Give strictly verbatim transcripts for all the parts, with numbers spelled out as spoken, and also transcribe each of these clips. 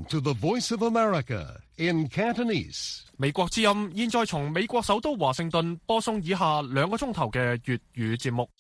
Listening to the Voice of America in Cantonese. 美國之音現在從美國首都華盛頓播送以下兩個鐘頭嘅粵語節目。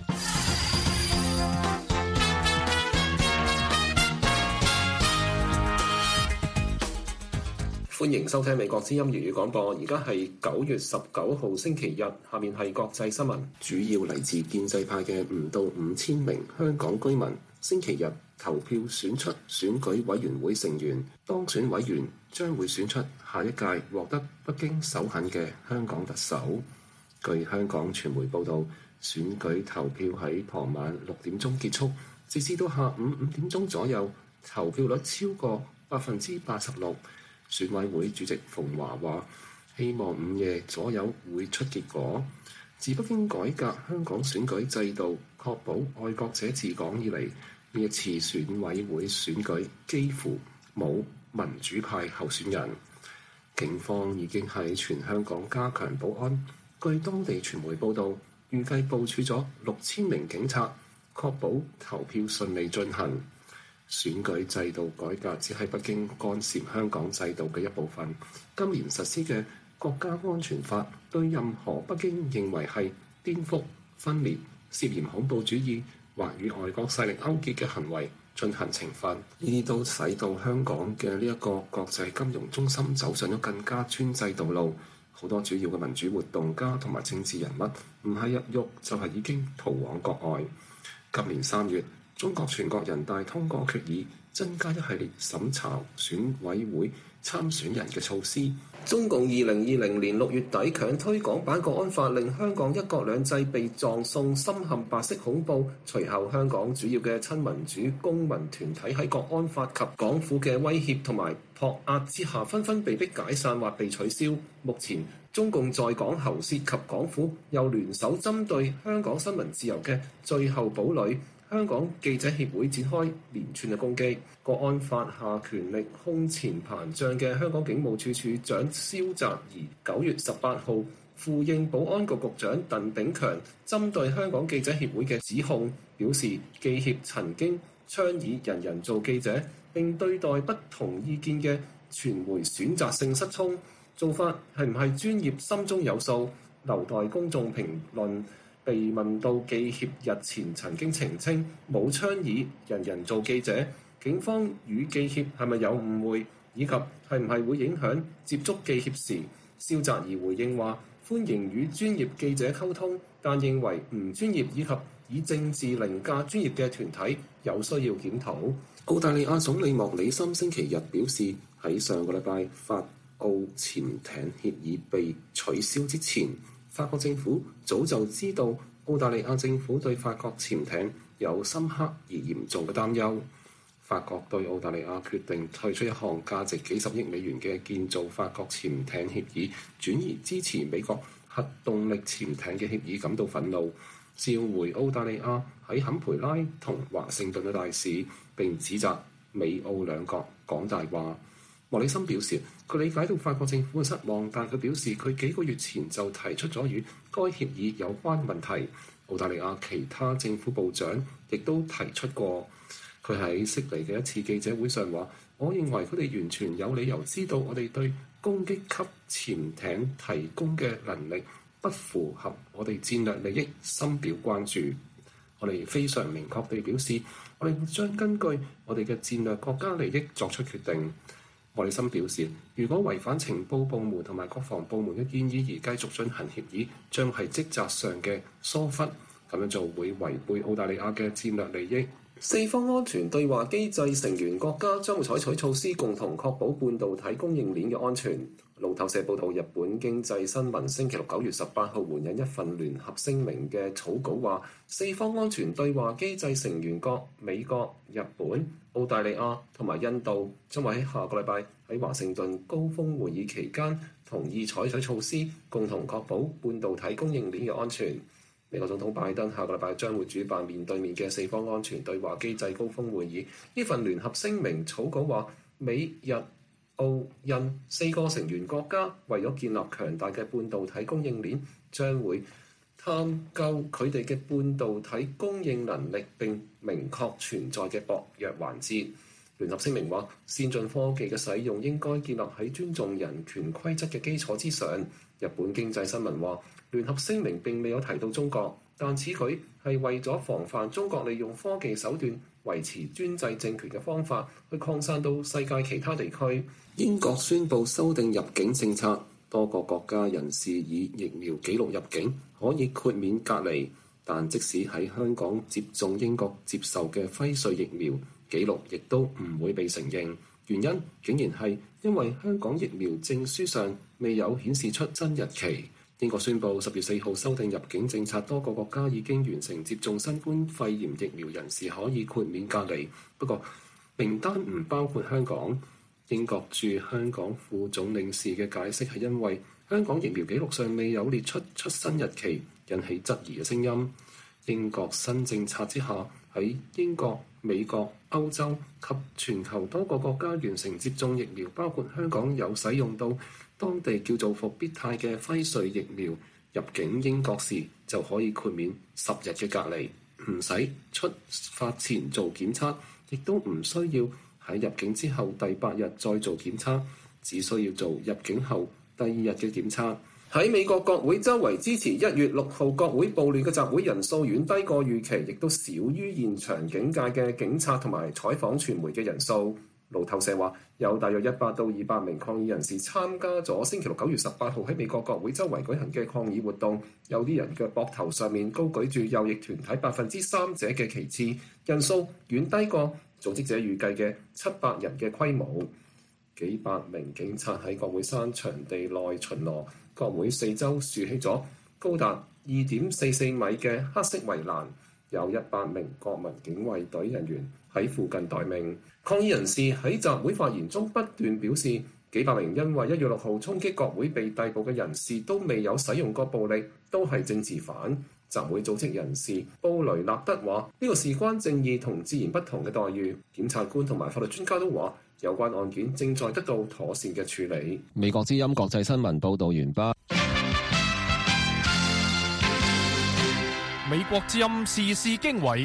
歡迎收聽美國之音粵語廣播，而家係九月十九號星期日，下面係國際新聞。主要嚟自建制派嘅唔到五千名香港居民，星期日投票選出選舉委員會成員，當選委員將會選出下一屆獲得北京首肯嘅香港特首。據香港傳媒報道，選舉投票喺傍晚六點鐘結束，截至到下午五點鐘左右，投票率超過百分之八十六。選委會主席馮驊話：希望午夜左右會出結果。自北京改革香港選舉制度，確保愛國者治港以嚟，呢一次選委會選舉幾乎冇民主派候選人。警方已經喺全香港加強保安。據當地傳媒報道，預計部署咗六千名警察，確保投票順利進行。選舉制度改革只係北京干涉香港制度嘅一部分。今年實施嘅國家安全法對任何北京認為係顛覆、分裂、涉嫌恐怖主義或與外國勢力勾結嘅行為進行懲罰。呢啲都使到香港嘅呢一個國際金融中心走上咗更加專制道路。好多主要嘅民主活動家同埋政治人物唔係入獄就係已經逃往國外。今年三月，中國全國人大通過決議，增加一系列審查選委會參選人嘅措施。中共二零二零年六月底強推港版國安法，令香港一國兩制被葬送，深陷白色恐怖。隨後香港主要嘅親民主公民團體喺國安法及港府嘅威脅同埋撲壓之下，紛紛被迫解散或被取消。目前中共在港喉舌及港府又聯手針對香港新聞自由嘅最後堡壘香港記者協會展開連串嘅攻擊。國安法下權力空前膨脹嘅香港警務處處長蕭澤頤九月十八號呼應保安局局長鄧炳強針對香港記者協會嘅指控，表示記協曾經倡議人人做記者，並對待不同意見嘅傳媒選擇性失聰，做法係唔係專業心中有數，留待公眾評論。被問到記協日前曾經澄清冇倡議人人做記者，警方與記協係咪有誤會，以及係唔係會影響接觸記協時，蕭澤頤回應話：歡迎與專業記者溝通，但認為唔專業以及以政治凌駕專業嘅團體有需要檢討。澳大利亞總理莫里森星期日表示，喺上個禮拜法澳潛艇協議被取消之前，法國政府早就知道澳大利亞政府對法國潛艇有深刻而嚴重嘅擔憂。法國對澳大利亞決定退出一項價值幾十億美元嘅建造法國潛艇協議，轉而支持美國核動力潛艇嘅協議感到憤怒，召回澳大利亞喺坎培拉同華盛頓嘅大使，並指責美澳兩國講大話。莫里森表示，佢理解到法國政府嘅失望，但佢表示佢幾個月前就提出咗與該協議有關問題。澳大利亞其他政府部長亦都提出過。佢喺悉尼嘅一次記者會上話：我認為佢哋完全有理由知道我哋對攻擊級潛艇提供嘅能力不符合我哋戰略利益，深表關注。我哋非常明確地表示，我哋會將根據我哋嘅戰略國家利益作出決定。莫里森表示，如果違反情報部門同埋國防部門嘅建議而繼續進行協議，將係職責上嘅疏忽，咁樣就會違背澳大利亞嘅戰略利益。四方安全對話機制成員國家將會採取措施，共同確保半導體供應鏈嘅安全。路透社報道，日本經濟新聞星期六九月十八號援引一份聯合聲明嘅草稿話，四方安全對話機制成員國美國、日本、澳大利亞同埋印度將會喺下個禮拜喺華盛頓高峰會議期間同意採取措施，共同確保半導體供應鏈嘅安全。美國總統拜登下個禮拜將會主辦面對面嘅四方安全對話機制高峰會議。呢份聯合聲明草稿話，美日澳印四個成員國家為咗建立強大嘅半導體供應鏈，將會探究佢哋嘅半導體供應能力並明確存在嘅薄弱環節。 聯合聲明話，先進科技嘅使用應該建立喺尊重人權規則嘅基礎之上。日本經濟新聞話，聯合聲明並未有提到中國，但此舉係為咗防範中國利用科技手段維持專制政權嘅方法去擴散到世界其他地區。英國宣布修訂入境政策，多個國家人士以疫苗記錄入境可以豁免隔離，但即使喺香港接種英國接受嘅輝瑞疫苗，記錄亦都唔會被承認，原因竟然係因為香港疫苗證書上未有顯示出真日期。英國宣布十月四號修訂入境政策，多個國家已經完成接種新冠肺炎疫苗人士可以豁免隔離，不過名單唔包括香港。英國駐香港副總領事嘅解釋係因為香港疫苗記錄上未有列出出生日期，引起質疑嘅聲音。英國新政策之下，喺英國、美國、歐洲及全球多個國家完成接種疫苗，包括香港有使用到當地叫做復必泰嘅輝瑞疫苗，入境英國時就可以豁免十日嘅隔離，唔使出發前做檢測，亦都唔需要喺入境之後第八日再做檢測，只需要做入境後第二日嘅檢測。喺美國國會周圍支持一月六號國會暴亂嘅集會人數遠低過預期，亦都少於現場警戒嘅警察同埋採訪傳媒嘅人數。路透社話有大約一百到二百名抗議人士參加咗星期六九月十八號喺美國國會周圍舉行嘅抗議活動，有啲人嘅膊頭上面高舉住右翼團體百分之三者嘅旗幟，人數遠低過組織者預計嘅七百人嘅規模。幾百名警察喺國會山場地內巡邏，國會四周豎起咗高達二點四四米嘅黑色圍欄，有一百名國民警衛隊人員喺附近待命。抗議人士喺集會發言中不斷表示，幾百名因為一月六號衝擊國會被逮捕嘅人士都未有使用過暴力，都係政治犯。集會組織人士布雷納德話：呢個事關正義同自然不同嘅待遇。檢察官同埋法律專家都話，有關案件正在得到妥善嘅處理。 美國之音國際新聞報導完畢。 美國之音時事經緯。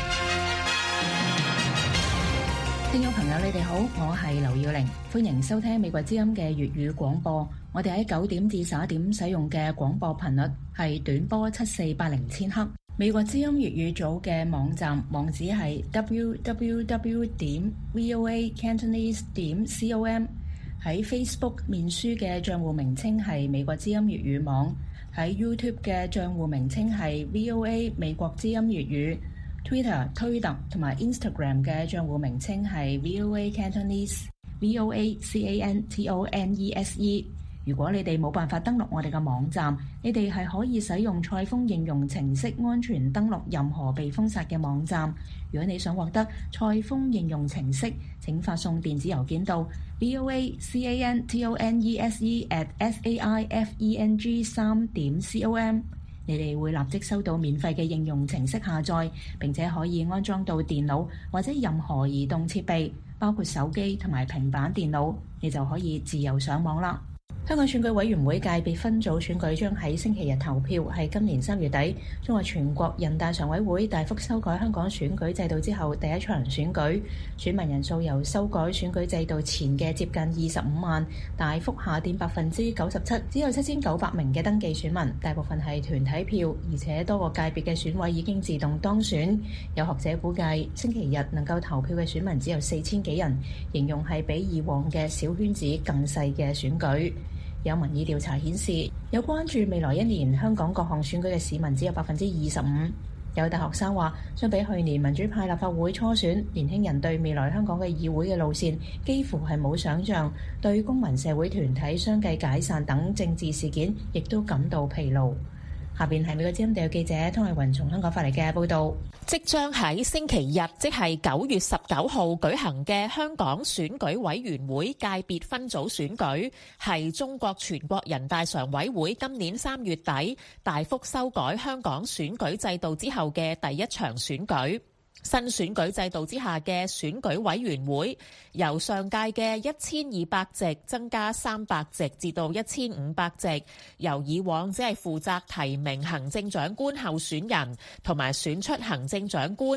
聽眾朋友，你哋好，我係劉耀玲，歡迎收聽美國之音嘅粵語廣播。我哋喺九點至十一點使用嘅廣播頻率係短波七四八零千赫。美國之音粵語組嘅網站網址係 double-u double-u double-u 點 v o a cantonese 點 com。喺 Facebook 面書嘅賬戶名稱係美國之音粵語網，喺 YouTube 嘅賬戶名稱係 V O A 美國之音粵語。Twitter 推特同埋 Instagram 嘅賬戶名稱係 V O A Cantonese V O A C A N T O N E S E。 如果你哋冇辦法登錄我哋嘅網站，你哋係可以使用賽風應用程式安全登錄任何被封殺嘅網站。如果你想獲得賽風應用程式，請發送電子郵件到 V O A C A N T O N E S E at S A I F E N G 三點 com。你哋會立即收到免費嘅應用程式下載，並且可以安裝到電腦或者任何移動設備，包括手機同埋平板電腦，你就可以自由上網啦。香港選舉委員會界別分組選舉將喺星期日投票，係今年三月底中國全國人大常委會大幅修改香港選舉制度之後第一場選舉，選民人數由修改選舉制度前嘅接近二十五萬大幅下跌百分之九十七，只有七千九百名嘅登記選民，大部分係團體票，而且多個界別嘅選委已經自動當選。有學者估計星期日能夠投票嘅選民只有四千幾人，形容係比以往嘅小圈子更細嘅選舉。有民意調查顯示，有關注未來一年香港各項選舉嘅市民只有百分之二十五。有大學生話，相比去年民主派立法會初選，年輕人對未來香港嘅議會嘅路線幾乎係冇想像，對公民社會團體相繼解散等政治事件亦都感到疲勞。下邊係美國之音地記者湯慧雲從香港發嚟嘅報導。 即將喺星期日，即係九月十九號舉行嘅香港選舉委員會界別分組選舉，係中國全國人大常委會今年三月底大幅修改香港選舉制度之後嘅第一場選舉。新選舉制度之下嘅選舉委員會由上屆嘅一千二百席增加三百席至到一千五百席，由以往只係負責提名行政長官候選人同埋選出行政長官，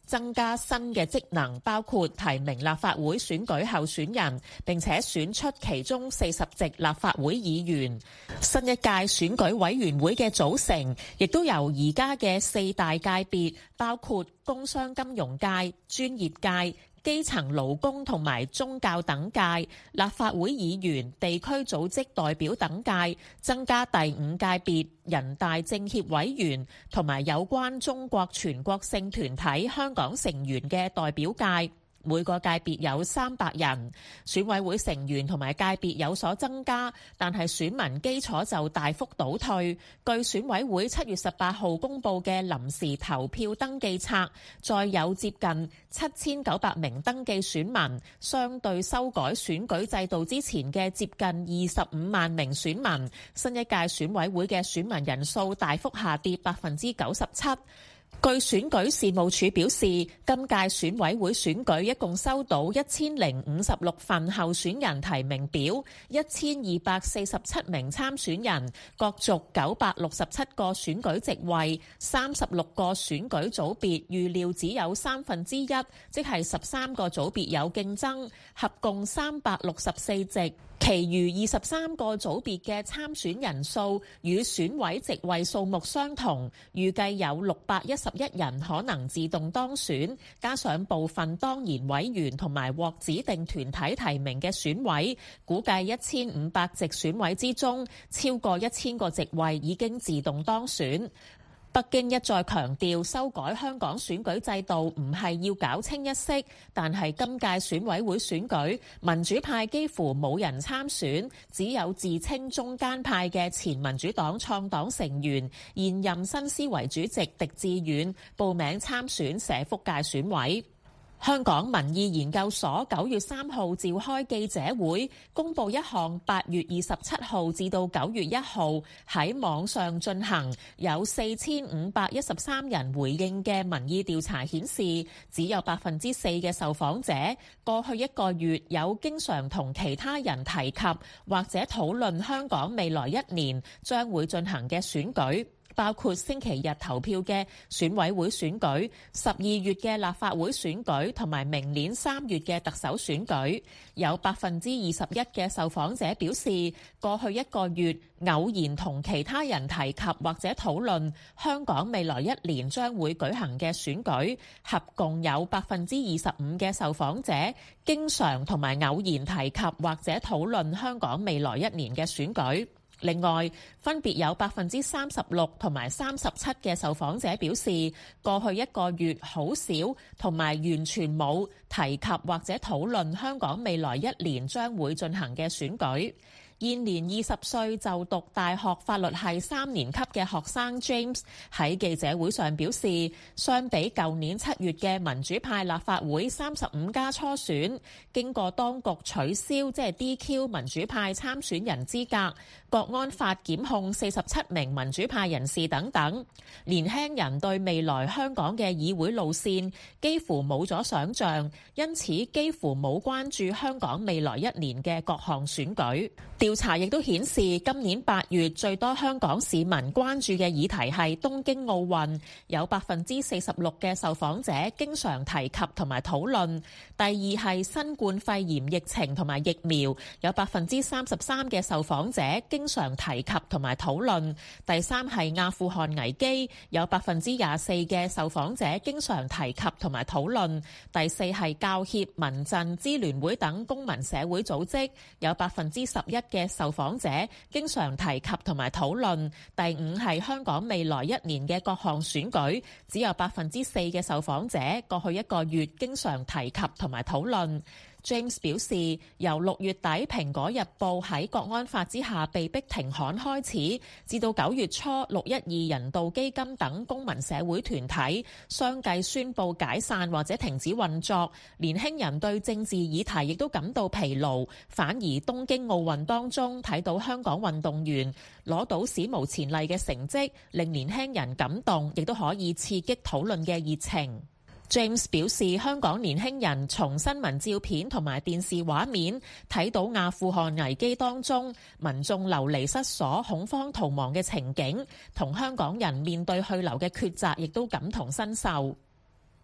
增加新嘅職能，包括提名立法會選舉候選人，並且選出其中四十席立法會議員。新一屆選舉委員會嘅組成，亦都由而家嘅四大界別，包括工商金融界、專業界、基層勞工同埋宗教等界、立法會議員、地區組織代表等界，增加第五界別人大政協委員同埋有關中國全國性團體香港成員嘅代表界。每個界別有三百人，選委會成員同埋界別有所增加，但係選民基礎就大幅倒退。據選委會七月十八號公佈嘅臨時投票登記冊，再有接近七千九百名登記選民，相對修改選舉制度之前嘅接近二十五萬名選民，新一屆選委會嘅選民人數大幅下跌百分之九十七。據選舉事務處表示，今屆選委會選舉一共收到一千零五十六份候選人提名表，一千二百四十七名參選人，角逐九百六十七個選舉席位，三十六個選舉組別預料只有三分之一，即係十三個組別有競爭，合共三百六十四席。其餘二十三個組別嘅參選人數與選委席位數目相同，預計有六百一十一人可能自動當選，加上部分當然委員同埋獲指定團體提名嘅選委，估計一千五百席選委之中，超過一千個席位已經自動當選。北京一再強調修改香港選舉制度唔係要搞清一色，但係今屆選委會選舉，民主派幾乎冇人參選，只有自稱中間派嘅前民主黨創黨成員、現任新思維主席狄志遠報名參選社福界選委。香港民意研究所九月三號召開記者會，公佈一項八月二十七號至到九月一號喺網上進行，有四千五百一十三人回應嘅民意調查顯示，只有百分之四嘅受訪者過去一個月有經常同其他人提及或者討論香港未來一年將會進行嘅選舉。包括星期日投票嘅選委會選舉、十二月嘅立法會選舉同埋明年三月嘅特首選舉。有百分之二十一嘅受訪者表示，過去一個月偶然同其他人提及或者討論香港未來一年將會舉行嘅選舉。合共有百分之二十五嘅受訪者經常同埋偶然提及或者討論香港未來一年嘅選舉。另外，分別有百分之三十六同埋三十七嘅受訪者表示，過去一個月好少同埋完全冇提及或者討論香港未來一年將會進行嘅選舉。現年二十歲就讀大學法律系三年級嘅學生 James 喺記者會上表示，相比舊年七月嘅民主派立法會三十五家初選，經過當局取消即係 D Q 民主派參選人資格，國安法檢控四十七名民主派人士等等，年輕人對未來香港嘅議會路線幾乎冇咗想像，因此幾乎冇關注香港未來一年嘅各項選舉。調查亦都顯示，今年八月最多香港市民關注嘅議題係東京奧運，有百分之四十六嘅受訪者經常提及同埋討論。第二係新冠肺炎疫情同埋疫苗，有百分之三十三嘅受訪者經常提及同埋討論。第三係阿富汗危機，有百分之廿四嘅受訪者經常提及同埋討論。第四係教協、民陣、支聯會等公民社會組織，有百分之十一嘅受訪者經常提及同埋討論。第五係香港未來一年嘅各項選舉，只有百分之四嘅受訪者過去一個月經常提及同埋討論。James 表示，由六月底《蘋果日報》喺國安法之下被逼停刊開始，至到九月初六一二人道基金等公民社會團體相繼宣布解散或者停止運作，年輕人對政治議題亦都感到疲勞，反而東京奧運當中睇到香港運動員攞到史無前例嘅成績，令年輕人感動，亦都可以刺激討論嘅熱情。James 表示，香港年輕人從新聞照片同埋電視畫面睇到阿富汗危機當中民眾流離失所、恐慌逃亡嘅情景，同香港人面對去留嘅抉擇亦都感同身受。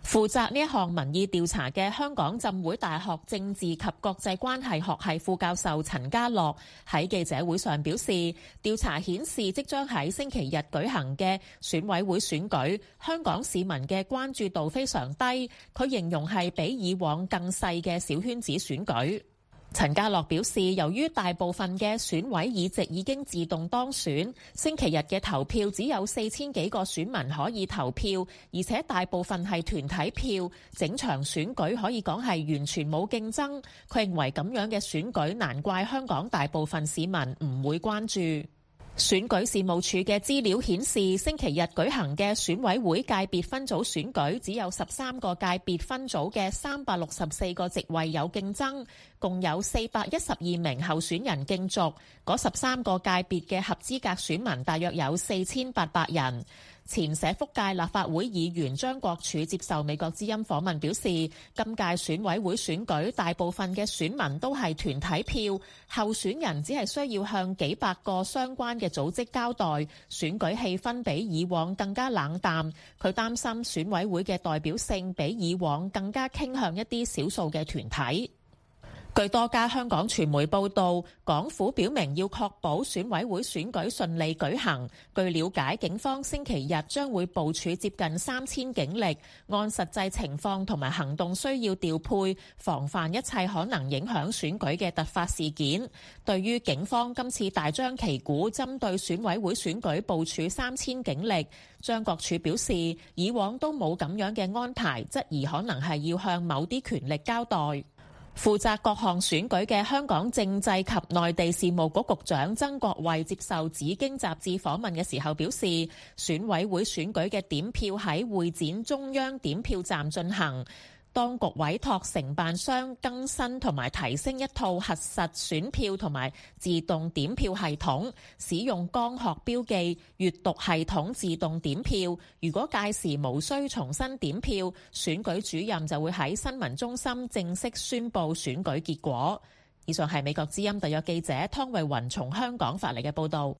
負責呢一項民意調查嘅香港浸會大學政治及國際關係學系副教授陳家樂喺記者會上表示，調查顯示即將喺星期日舉行嘅選委會選舉，香港市民嘅關注度非常低，佢形容係比以往更細嘅小圈子選舉。陳家樂表示，由於大部分嘅選委議席已經自動當選，星期日嘅投票只有四千幾個選民可以投票，而且大部分係團體票，整場選舉可以講係完全冇競爭。佢認為咁樣嘅選舉難怪香港大部分市民唔會關注。選舉事務處嘅資料顯示，星期日舉行嘅選委會界別分組選舉只有十三個界別分組嘅三百六十四個席位有競爭，共有四百一十二名候選人競逐。嗰十三個界別嘅合資格選民大約有四千八百人。前社福界立法會議員張國柱接受美國之音訪問表示，今屆選委會選舉大部分嘅選民都係團體票，候選人只係需要向幾百個相關嘅組織交代，選舉氣氛比以往更加冷淡。佢擔心選委會嘅代表性比以往更加傾向一啲少數嘅團體。據多家香港傳媒報道，港府表明要確保選委會選舉順利舉行。據了解，警方星期日將會部署接近三千警力，按實際情況同埋行動需要調配，防範一切可能影響選舉嘅突發事件。對於警方今次大張旗鼓針對選委會選舉部署三千警力，張國柱表示，以往都冇咁樣嘅安排，質疑可能係要向某啲權力交代。負責各項選舉嘅香港政制及內地事務局局長曾國衛接受紫荊雜誌訪問嘅時候表示，選委會選舉嘅點票喺會展中央點票站進行。當局委託承辦商更新同埋提升一套核實選票同埋自動點票系統，使用光學標記閱讀系統自動點票。如果屆時無需重新點票，選舉主任就會喺新聞中心正式宣布選舉結果。以上係美國之音特約記者湯慧雲從香港發嚟嘅報導。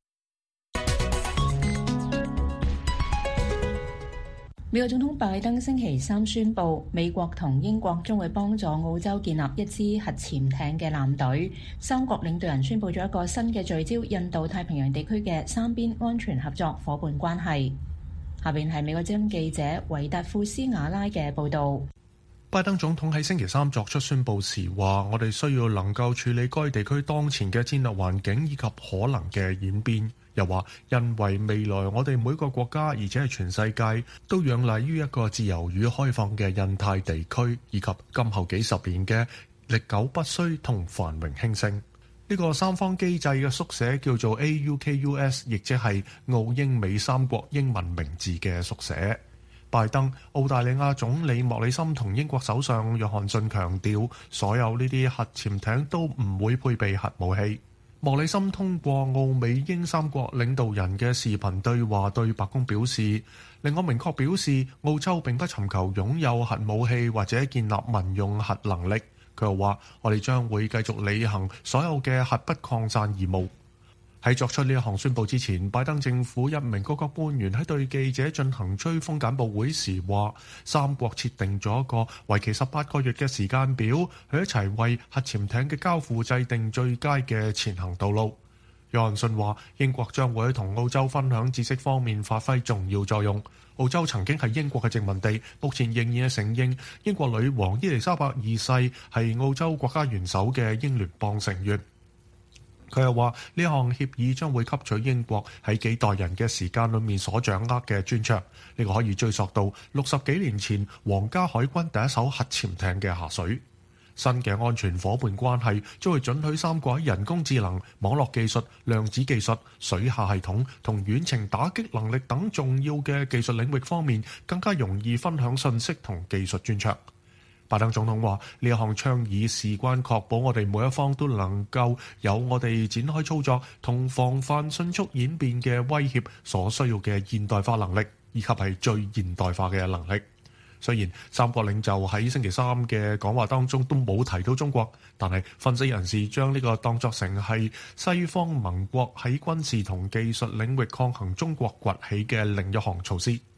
美國總統拜登星期三宣布，美國同英國將會幫助澳洲建立一支核潛艇嘅艦隊。三國領導人宣布咗一個新嘅聚焦印度太平洋地區嘅三邊安全合作夥伴關係。下邊係美國之音記者維達庫斯瓦拉嘅報導。 拜登總統喺星期三作出宣佈時話，我哋需要能夠處理該地區當前嘅戰略環境以及可能嘅演變。又話，因為未來我哋每個國家，而且係全世界，都仰賴於一個自由與開放嘅印太地區，以及今後幾十年嘅歷久不衰同繁榮興盛。呢個三方機制嘅縮寫叫做 A U K U S， 亦即係澳英美三國英文名字嘅縮寫。拜登、澳大利亞總理莫里森同英國首相約翰遜強調，所有呢啲核潛艇都唔會配備核武器。莫里森通過澳美英三國領導人嘅視頻對話對白宮表示，令我明確表示澳洲並不尋求擁有核武器或者建立民用核能力。佢又話，我哋將會繼續履行所有嘅核不擴散義務。喺作出呢一項宣佈之前，拜登政府一名高級官員喺對記者進行追風簡報會時話，三國設定咗一個為期十八個月嘅時間表，去一齊為核潛艇嘅交付制定最佳嘅前行道路。約翰遜話，英國將會同澳洲分享知識方面發揮重要作用。澳洲曾經係英國嘅殖民地，目前仍然係承認英國女王伊麗莎白二世係澳洲國家元首嘅英聯邦成員。佢又話，呢項協議將會吸取英國喺幾代人嘅時間裏面所掌握嘅專長，呢個可以追溯到六十幾年前皇家海軍第一艘核潛艇嘅下水。新嘅安全夥伴關係將會准許三國喺人工智能、網絡技術、量子技術、水下系統同遠程打擊能力等重要嘅技術領域方面更加容易分享信息同技術專長。拜登總統話，呢一項倡議事關確保我哋每一方都能夠有我哋展開操作同防範迅速演變嘅威脅所需要嘅現代化能力，以及係最現代化嘅能力。雖然三國領袖喺星期三嘅講話當中都冇提到中國，但係分析人士將呢個當作成係西方盟國喺軍事同技術領域抗衡中國崛起嘅另一項措施。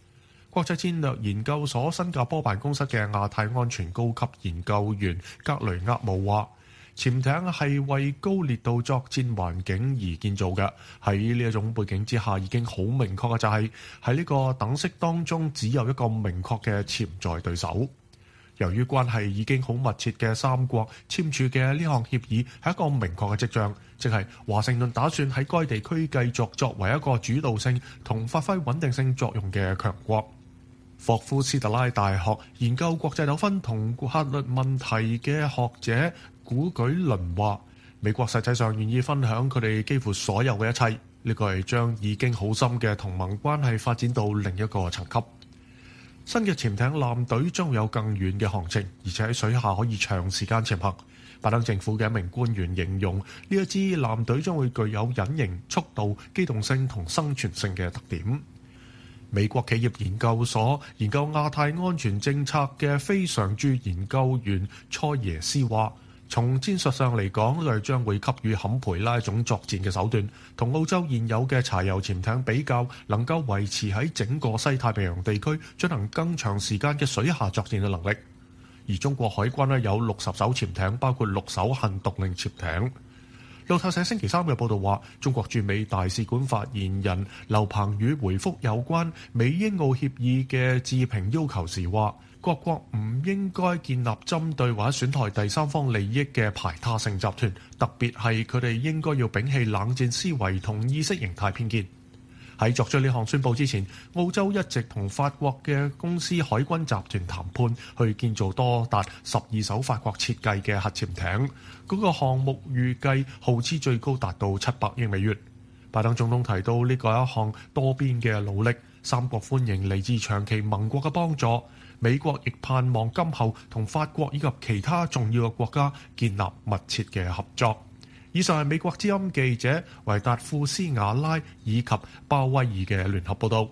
國際戰略研究所新加坡辦公室嘅亞太安全高級研究員格雷厄姆話，潛艇係為高烈度作戰環境而建造嘅。喺呢一種背景之下，已經好明確嘅就係喺呢個等式當中只有一個明確嘅潛在對手。由於關係已經好密切嘅三國簽署嘅呢項協議係一個明確嘅跡象，即係華盛頓打算喺該地區繼續作為一個主導性同發揮穩定性作用嘅強國。霍夫斯特拉大學研究國際糾紛同法律問題嘅學者古舉倫話，美國實際上願意分享佢哋幾乎所有嘅一切，呢個係將已經好深嘅同盟關係發展到另一個層級。新嘅潛艇艦隊將會有更遠嘅航程，而且喺水下可以長時間潛行。拜登政府嘅一名官員形容呢一支艦隊將會具有隱形、速度、機動性同生存性嘅特點。美國企業研究所研究亞太安全政策嘅非常駐研究員蔡耶斯話，從戰術上嚟講，佢將會給予坎培拉一種作戰嘅手段，同澳洲現有嘅柴油潛艇比較，能夠維持喺整個西太平洋地區進行更長時間嘅水下作戰嘅能力。而中國海軍咧有六十艘潛艇，包括六艘核動力潛艇。路透社星期三嘅報導話，中國駐美大使館發言人劉鵬宇回覆有關美英澳協議嘅置評要求時話，各國唔應該建立針對或者損害第三方利益嘅排他性集團，特別係佢哋應該要摒棄冷戰思維同意識形態偏見。喺作出呢項宣佈之前，澳洲一直同法國嘅公司海軍集團談判，去建造多達十二艘法國設計嘅核潛艇。嗰、那個項目預計耗資最高達到七百億美元。拜登總統提到呢個係一項多邊嘅努力，三國歡迎嚟自長期盟國嘅幫助。美國亦盼望今後同法國以及其他重要嘅國家建立密切嘅合作。以上係美國之音記者維達庫斯瓦拉以及鮑威爾嘅聯合報導。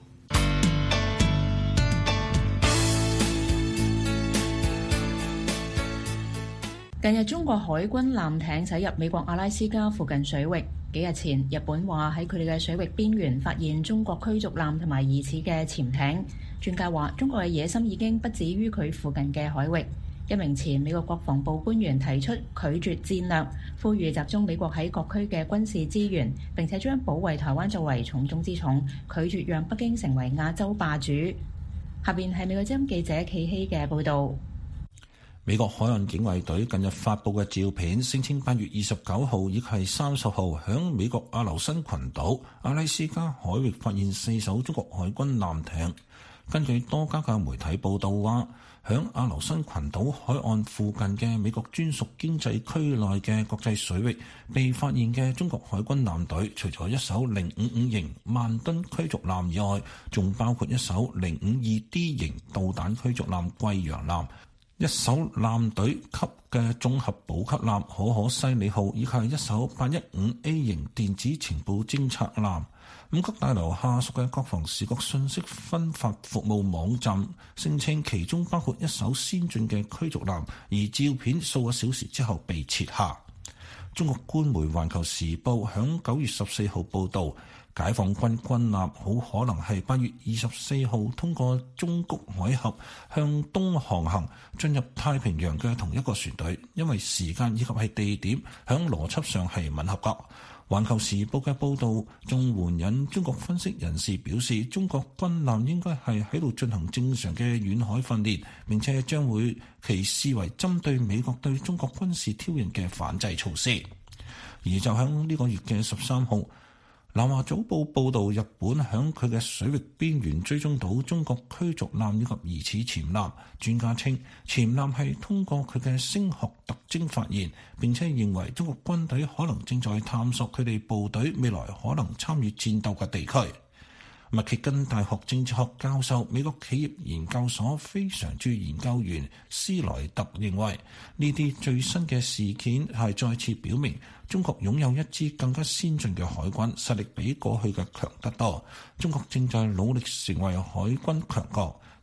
近日中國海軍艦艇駛入美國阿拉斯加附近水域。幾日前，日本話喺佢哋嘅水域邊緣發現中國驅逐艦同埋疑似嘅潛艇。專家話，中國嘅野心已經不止於佢附近嘅海域。一名前美國國防部官員提出拒絕戰略，呼籲集中美國喺各區嘅軍事資源，並且將保衛台灣作為重中之重，拒絕讓北京成為亞洲霸主。下邊係美國之音記者企希嘅報導。 美國海岸警衛隊近日發布嘅照片，聲稱八月二十九號以及係三十號響美國阿留申群島、阿拉斯加海域發現四艘中國海軍艦艇。根據多家嘅媒體報道話，響阿留申群島海岸附近嘅美國專屬經濟區內嘅國際水域被發現嘅中國海軍艦隊，除咗一艘零五五型萬噸驅逐艦以外，仲包括一艘零五二 D 型導彈驅逐艦貴陽艦、一艘艦隊級嘅綜合補給艦可可西里號，以及一艘八一五 A 型電子情報偵察艦。五角大樓下屬嘅國防視覺信息分發服務網站聲稱，其中包括一艘先進嘅驅逐艦，而照片數個小時之後被撤下。中國官媒《環球時報》響九月十四號報導，解放軍軍艦好可能係八月二十四號通過中谷海峽向東航行進入太平洋嘅同一個船隊，因為時間以及係地點響邏輯上係吻合㗎。環球時報嘅報導仲援引中國分析人士表示，中國軍艦應該係喺度進行正常嘅遠海訓練，並且將會其視為針對美國對中國軍事挑釁嘅反制措施。而就喺呢個月嘅十三號，南華早報報導，日本響佢嘅水域邊緣追蹤到中國驅逐艦以及疑似潛艦。專家稱，潛艦係通過佢嘅聲學特徵發現，並且認為中國軍隊可能正在探索佢哋部隊未來可能參與戰鬥嘅地區。密歇根大學政治學教授、美國企業研究所非常駐研究員斯萊特認為，呢啲最新嘅事件係再次表明中國擁有一支更加先進嘅海軍，實力比過去嘅強得多。中國正在努力成為海軍強國，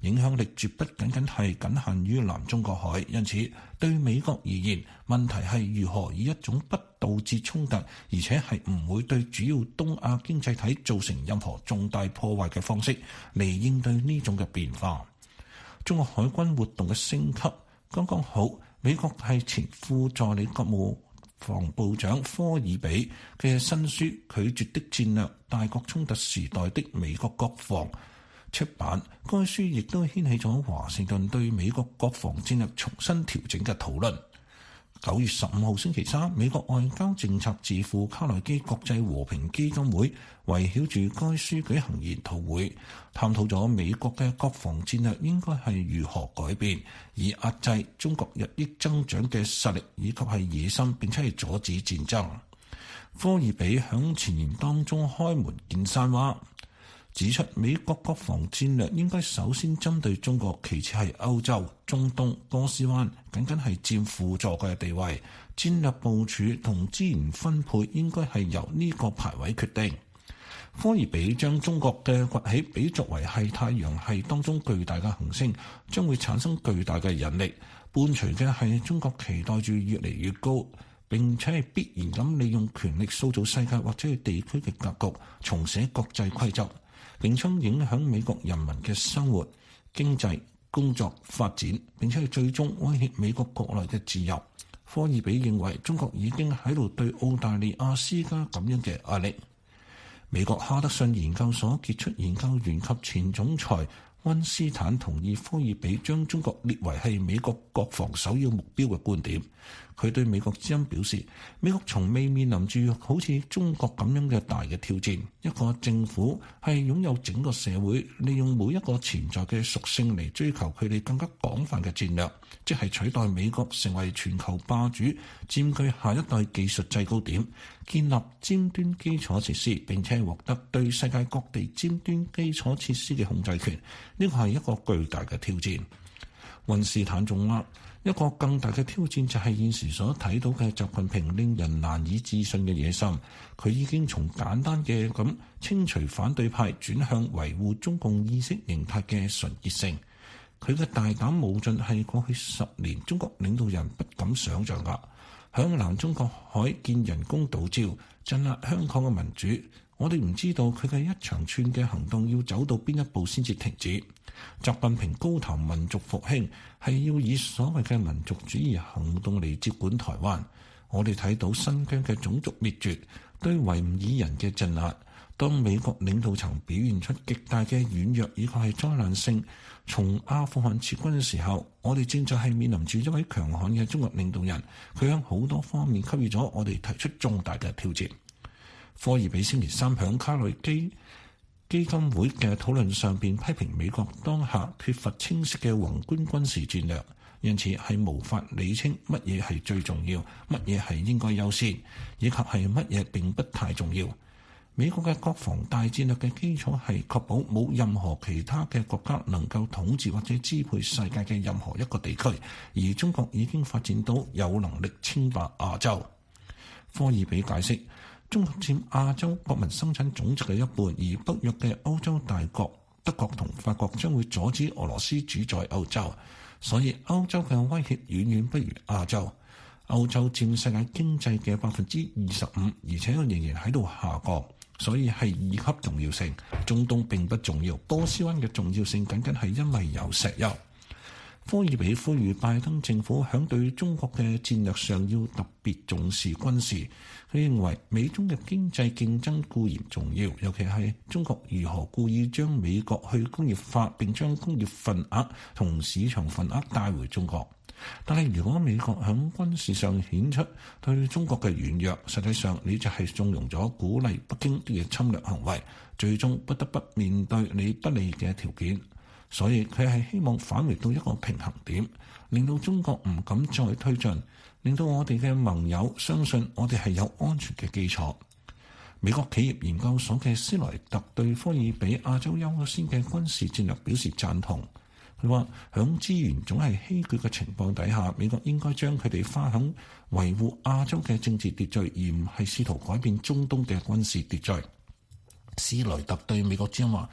影響力絕不僅僅係僅限於南中國海。因此，對美國而言，問題係如何以一種不導致衝突，而且係唔會對主要東亞經濟體造成任何重大破壞嘅方式嚟應對呢種嘅變化。中國海軍活動嘅升級剛剛好，美國係前副助理國務防部長科爾比嘅新書《拒絕的戰略：大國衝突時代的美國國防》出版，該書亦都掀起咗華盛頓對美國國防戰略重新調整嘅討論。九月十五號星期三，美國外交政策智庫卡內基國際和平基金會圍繞住該書舉行研討會，探討咗美國嘅國防戰略應該係如何改變，以壓制中國日益增長嘅實力以及係野心，並且係阻止戰爭。科爾比響前言當中開門見山話，指出美國國防戰略應該首先針對中國，其次係歐洲、中東、波斯灣，僅僅係佔輔助嘅地位。戰略部署同資源分配應該係由呢個排位決定。科爾比將中國嘅崛起比作為係太陽系當中巨大嘅行星，將會產生巨大嘅引力，伴隨嘅係中國期待住越嚟越高，並且係必然咁利用權力塑造世界或者係地區嘅格局，重寫國際規則，並將影響美國人民嘅生活、經濟、工作發展，並且係最終威脅美國國內嘅自由。科爾比認為中國已經喺度對澳大利亞施加咁樣嘅壓力。美國哈德遜研究所傑出研究員及前總裁溫斯坦同意科爾比將中國列為係美國國防首要目標嘅觀點。佢對美國之音表示，美國從未面臨住好似中國咁樣嘅大嘅挑戰。一個政府係擁有整個社會，利用每一個潛在嘅屬性嚟追求佢哋更加廣泛嘅戰略，即係取代美國成為全球霸主，佔據下一代技術制高點，建立尖端基礎設施，並且獲得對世界各地尖端基礎設施嘅控制權。呢個係一個巨大嘅挑戰。溫斯坦仲話，一個更大嘅挑戰就係現時所睇到嘅習近平令人難以置信嘅野心。佢已經從簡單嘅咁清除反對派，轉向維護中共意識形態嘅純潔性。佢嘅大膽武進係過去十年中國領導人不敢想像㗎。響南中國海建人工島礁，鎮壓香港嘅民主，我哋唔知道佢嘅一長串嘅行動要走到邊一步先至停止。習近平高談民族復興，係要以所謂嘅民族主義行動嚟接管台灣。我哋睇到新疆嘅種族滅絕，對維吾爾人嘅鎮壓。當美國領導層表現出極大嘅軟弱以及係災難性，從阿富汗撤軍嘅時候，我哋正在係面臨住一位強悍嘅中國領導人，佢喺好多方面給予咗我哋提出重大嘅挑戰。科爾比星期三響卡內基基金會嘅討論上邊批評美國當下缺乏清晰嘅宏觀軍事戰略，因此係無法理清乜嘢係最重要，乜嘢係應該優先，以及係乜嘢並不太重要。美國嘅國防大戰略嘅基礎係確保冇任何其他嘅國家能夠統治或者支配世界嘅任何一個地區，而中國已經發展到有能力稱霸亞洲。科爾比解釋，中國佔亞洲國民生產總值嘅一半，而北約嘅歐洲大國德國同法國將會阻止俄羅斯主宰歐洲，所以歐洲嘅威脅遠遠不如亞洲。歐洲佔世界經濟嘅百分之二十五，而且仍然喺度下降，所以係二級重要性。中東並不重要，波斯灣嘅重要性僅僅係因為有石油。科爾比呼籲拜登政府響對中國嘅戰略上要特別重視軍事。佢認為美中嘅經濟競爭固然重要，尤其係中國如何故意將美國去工業化，並將工業份額同市場份額帶回中國。但係如果美國響軍事上顯出對中國嘅軟弱，實際上你就係縱容咗鼓勵北京嘅侵略行為，最終不得不面對你不利嘅條件。所以佢係希望返回到一個平衡點，令到中國唔敢再推進，令到我哋嘅盟友相信我哋係有安全嘅基礎。美國企業研究所嘅斯萊特對科爾比亞洲優先嘅軍事戰略表示贊同。佢話響資源總係稀缺嘅情況底下，美國應該將佢哋花響維護亞洲嘅政治秩序，而唔係試圖改變中東嘅軍事秩序。斯萊特對美國之音話，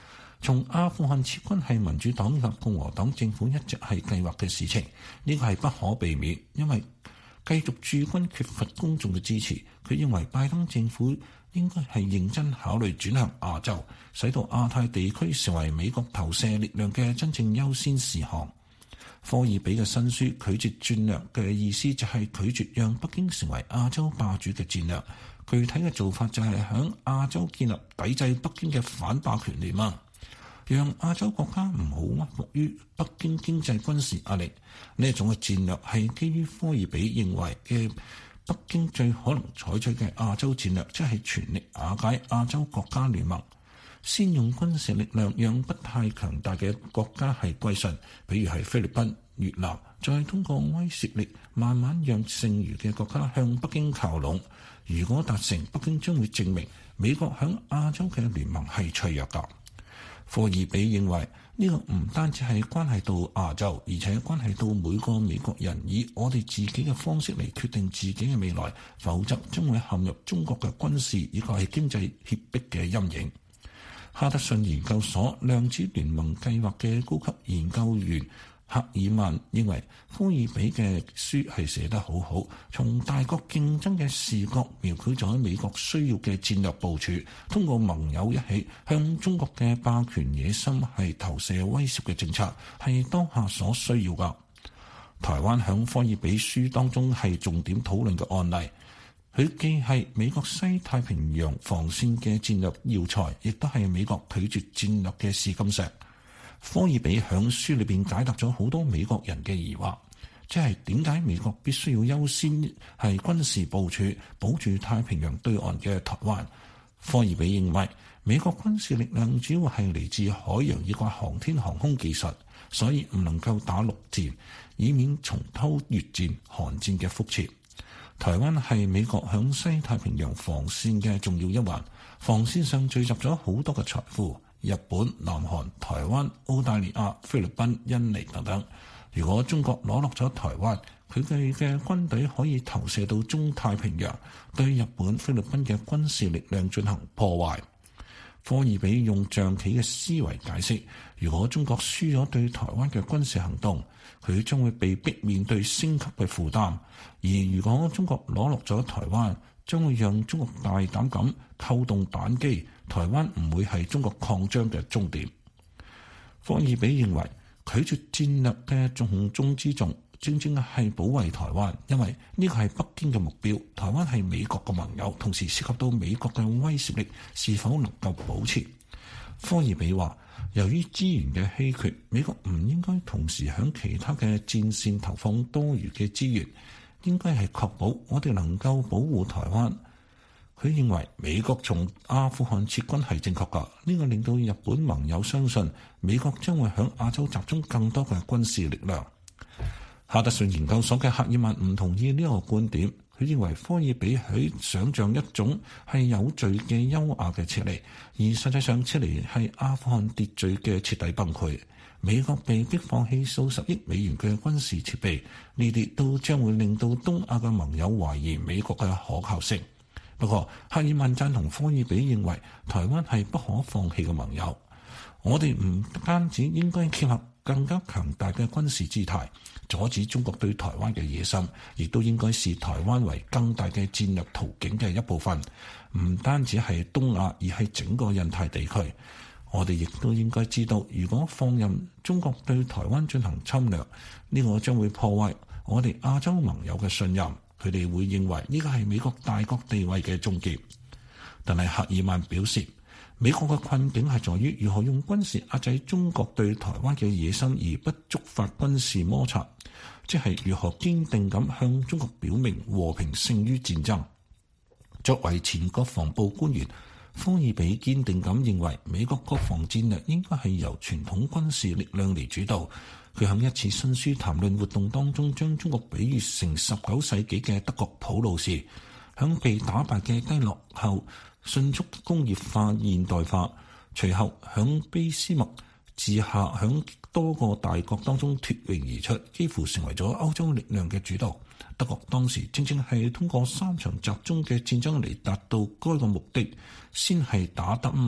從阿富汗撤軍係民主黨及共和黨政府一直係計劃嘅事情，呢個係不可避免，因為繼續駐軍缺乏公眾嘅支持。佢認為拜登政府應該係認真考慮轉向亞洲，使到亞太地區成為美國投射力量嘅真正優先事項。科爾比嘅新書拒絕戰略嘅意思就係拒絕讓北京成為亞洲霸主嘅戰略。具體嘅做法就係喺亞洲建立抵制北京嘅反霸權聯盟，讓亞洲國家唔好屈服於北京經濟軍事壓力。呢一種嘅戰略係基於科爾比認為嘅北京最可能採取嘅亞洲戰略，即係全力瓦解亞洲國家聯盟，先用軍事力量讓不太強大嘅國家係歸順，比如係菲律賓、越南，再通過威懾力慢慢讓剩餘嘅國家向北京靠攏。如果達成，北京將會證明美國響亞洲嘅聯盟係脆弱㗎。科爾比認為呢個唔單止係關係到亞洲，而且關係到每個美國人以我哋自己嘅方式嚟決定自己嘅未來，否則將會陷入中國嘅軍事以及係經濟脅迫嘅陰影。哈德遜研究所量子聯盟計劃嘅高級研究員赫爾曼認為科爾比嘅書係寫得好好，從大國競爭嘅視角描繪咗美國需要嘅戰略部署，通過盟友一起向中國嘅霸權野心係投射威懾嘅政策，係當下所需要㗎。台灣響科爾比書當中係重點討論嘅案例，佢既係美國西太平洋防線嘅戰略要材，亦都係美國拒絕戰略嘅試金石。科爾比響書裏邊解答咗好多美國人嘅疑惑，即係點解美國必須要優先係軍事部署保住太平洋對岸嘅台灣。科爾比認為美國軍事力量主要係嚟自海洋以及航天航空技術，所以唔能夠打陸戰，以免重蹈越戰、韓戰嘅覆轍。台灣係美國響西太平洋防線嘅重要一環，防線上聚集咗好多嘅財富。日本、南韓、台灣、澳大利亞、菲律賓、印尼等等。如果中國攞落咗台灣，佢哋嘅軍隊可以投射到中太平洋，對日本、菲律賓嘅軍事力量進行破壞。科爾比用象棋嘅思維解釋，如果中國輸咗對台灣嘅軍事行動，佢將會被逼面對升級嘅負擔；而如果中國攞落咗台灣，將會讓中國大膽咁扣動扳機，台灣唔會係中國擴張嘅終點。科爾比認為拒絕戰略嘅重中之重，正正係保衛台灣，因為呢個係北京嘅目標。台灣係美國嘅盟友，同時涉及到美國嘅威懾力是否能夠保持。科爾比話，由於資源嘅稀缺，美國唔應該同時響其他嘅戰線投放多餘嘅資源，應該係確保我哋能夠保護台灣。佢認為美國從阿富汗撤軍係正確㗎，呢個令到日本盟友相信美國將會響亞洲集中更多嘅軍事力量。哈德遜研究所嘅赫爾曼唔同意呢一個觀點，佢認為科爾比喺想像一種係有序嘅優雅嘅撤離，而實際上撤離係阿富汗秩序嘅徹底崩潰。美國被迫放棄數十億美元嘅軍事設備，呢啲都將會令到東亞嘅盟友懷疑美國嘅可靠性。不過，赫爾曼贊同科爾比認為台灣係不可放棄嘅盟友。我哋唔單止應該結合更加強大嘅軍事姿態，阻止中國對台灣嘅野心，亦都應該視台灣為更大嘅戰略途徑嘅一部分。唔單止係東亞，而係整個印太地區。我哋亦都應該知道，如果放任中國對台灣進行侵略，呢個將會破壞我哋亞洲盟友嘅信任。佢哋會認為呢個係美國大國地位嘅終結。但係赫爾曼表示，美國嘅困境係在於如何用軍事壓制中國對台灣嘅野心，而不觸發軍事摩擦，即係如何堅定咁向中國表明和平勝於戰爭。作為前國防部官員，科爾比堅定咁認為美國國防戰略應該係由傳統軍事力量嚟主導。佢喺一次新書談論活動當中，將中國比喻成十九世紀嘅德國普魯士，響被打敗嘅低落後迅速工業化現代化，隨後響俾斯麥治下響多個大國當中脫穎而出，幾乎成為咗歐洲力量嘅主導。德國當時正正係通過三場集中嘅戰爭嚟達到該個目的，先係打德麥，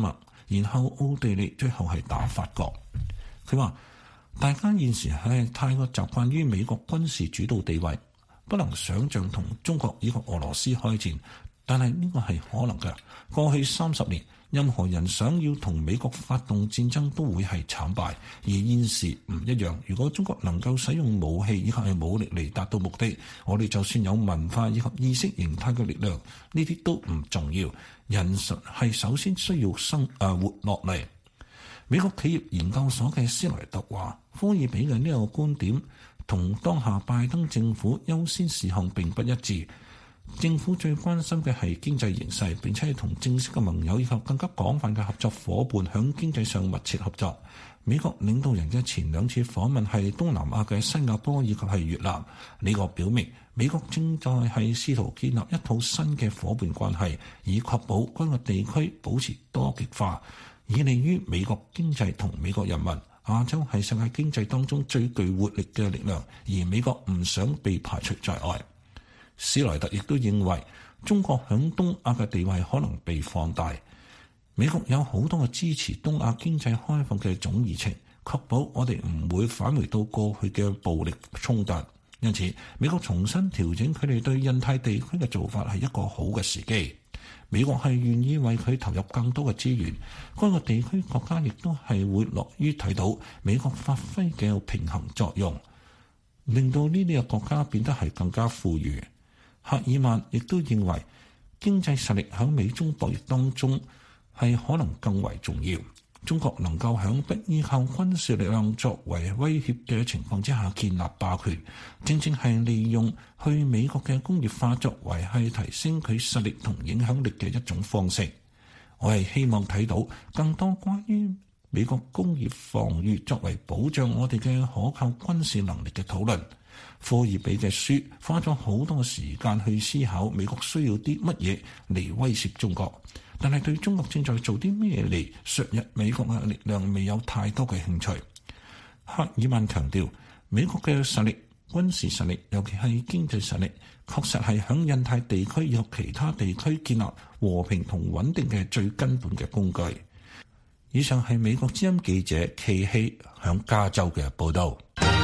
然後奧地利，最後係打法國。佢話大家現時係太過習慣於美國軍事主導地位，不能想像同中國以及俄羅斯開戰，但係呢個係可能嘅。過去三十年，任何人想要同美國發動戰爭都會係慘敗，而現時唔一樣。如果中國能夠使用武器以及係武力嚟達到目的，我哋就算有文化以及意識形態嘅力量，呢啲都唔重要。人實係首先需要生誒、呃、活落嚟。美國企業研究所嘅斯萊特話，科爾比嘅呢個觀點同當下拜登政府優先事項並不一致。政府最關心嘅係經濟形勢，並且係同正式嘅盟友以及更加廣泛嘅合作夥伴響經濟上密切合作。美國領導人嘅前兩次訪問係東南亞嘅新加坡以及係越南，呢個表明美國正在係試圖建立一套新嘅夥伴關係，以確保該個地區保持多極化，以利於美國經濟同美國人民。亞洲係世界經濟當中最具活力嘅力量，而美國唔想被排除在外。史萊特亦都認為中國響東亞嘅地位可能被放大。美國有好多嘅支持東亞經濟開放嘅總議程，確保我哋唔會返回到過去嘅暴力衝突。因此，美國重新調整佢哋對印太地區嘅做法係一個好嘅時機。美國係願意為佢投入更多嘅資源，該個地區國家亦都係會樂於睇到美國發揮嘅平衡作用，令到呢啲嘅國家變得係更加富裕。赫爾曼亦都認為經濟實力喺美中博弈當中係可能更為重要。中國能夠喺不依靠軍事力量作為威脅嘅情況之下建立霸權，正正係利用去美國嘅工業化作為係提升佢實力同影響力嘅一種方式。我係希望睇到更多關於美國工業防禦作為保障我哋嘅可靠軍事能力嘅討論。科爾比嘅書花咗好多時間去思考美國需要啲乜嘢嚟威脅中國，但係對中國正在做啲咩嚟削弱美國嘅力量未有太多嘅興趣。赫爾曼強調，美國嘅實力、軍事實力，尤其係經濟實力，確實係響印太地區以及其他地區建立和平同穩定嘅最根本嘅工具。以上係美國之音記者契希響加州嘅報道。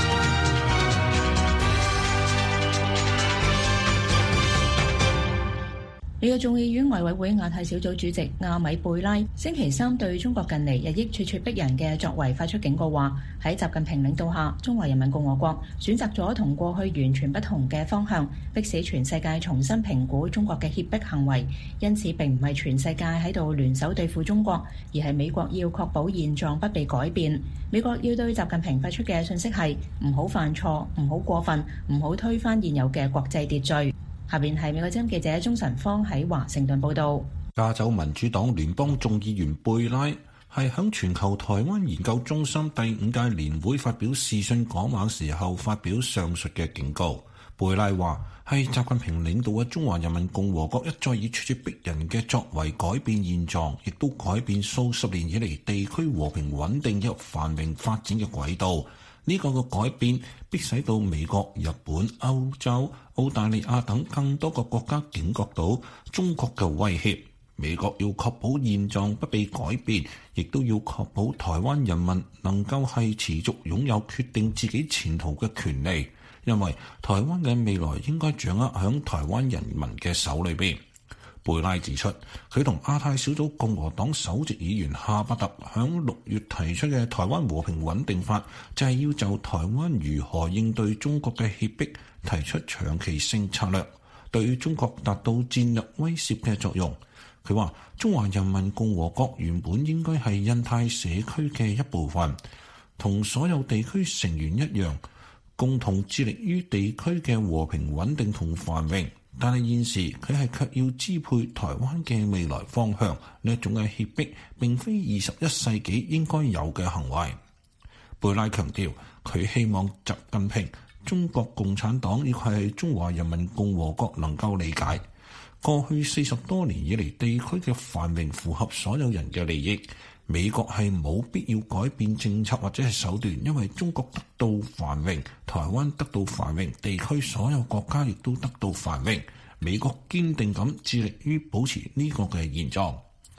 美國眾議院外委會亞太小組主席亞米貝拉星期三對中國近嚟日益咄咄逼人嘅作為發出警告，話喺習近平領導下，中華人民共和國選擇咗同過去完全不同嘅方向，迫使全世界重新評估中國嘅脅迫行為。因此並唔係全世界喺度聯手對付中國，而係美國要確保現狀不被改變。美國要對習近平發出嘅信息係唔好犯錯，唔好過分，唔好推翻現有嘅國際秩序。下邊係美國之音記者鍾晨芳喺華盛頓報道。 加州民主黨聯邦眾議員貝拉係響全球台灣研究中心第五屆年會發表視訊講話時候發表上述嘅警告。貝拉話係習近平領導嘅中華人民共和國一再以咄咄逼人嘅作為改變現狀，亦都改變數十年以嚟地區和平穩定及繁榮發展嘅軌道。呢個嘅改變必使到美國、日本、歐洲、澳大利亞等更多個國家警覺到中國嘅威脅。美國要確保現狀不被改變，亦都要確保台灣人民能夠係持續擁有決定自己前途嘅權利，因為台灣嘅未來應該掌握喺台灣人民嘅手裏邊。貝拉指出，佢同亞太小組共和黨首席議員夏伯特響六月提出嘅台灣和平穩定法，就係要就台灣如何應對中國嘅脅迫提出長期性策略，對中國達到戰略威懾嘅作用。佢話，中華人民共和國原本應該係印太社區嘅一部分，同所有地區成員一樣，共同致力於地區嘅和平穩定同繁榮。但係現時佢係卻要支配台灣嘅未來方向，呢一種嘅脅迫並非二十一世紀應該有嘅行為。貝拉強調，佢希望習近平、中國共產黨亦係中華人民共和國能夠理解，過去四十多年以嚟地區嘅繁榮符合所有人嘅利益。美國係冇必要改變政策或者係手段，因為中國得到繁榮，台灣得到繁榮，地區所有國家亦都得到繁榮。美國堅定咁致力於保持呢個嘅現狀。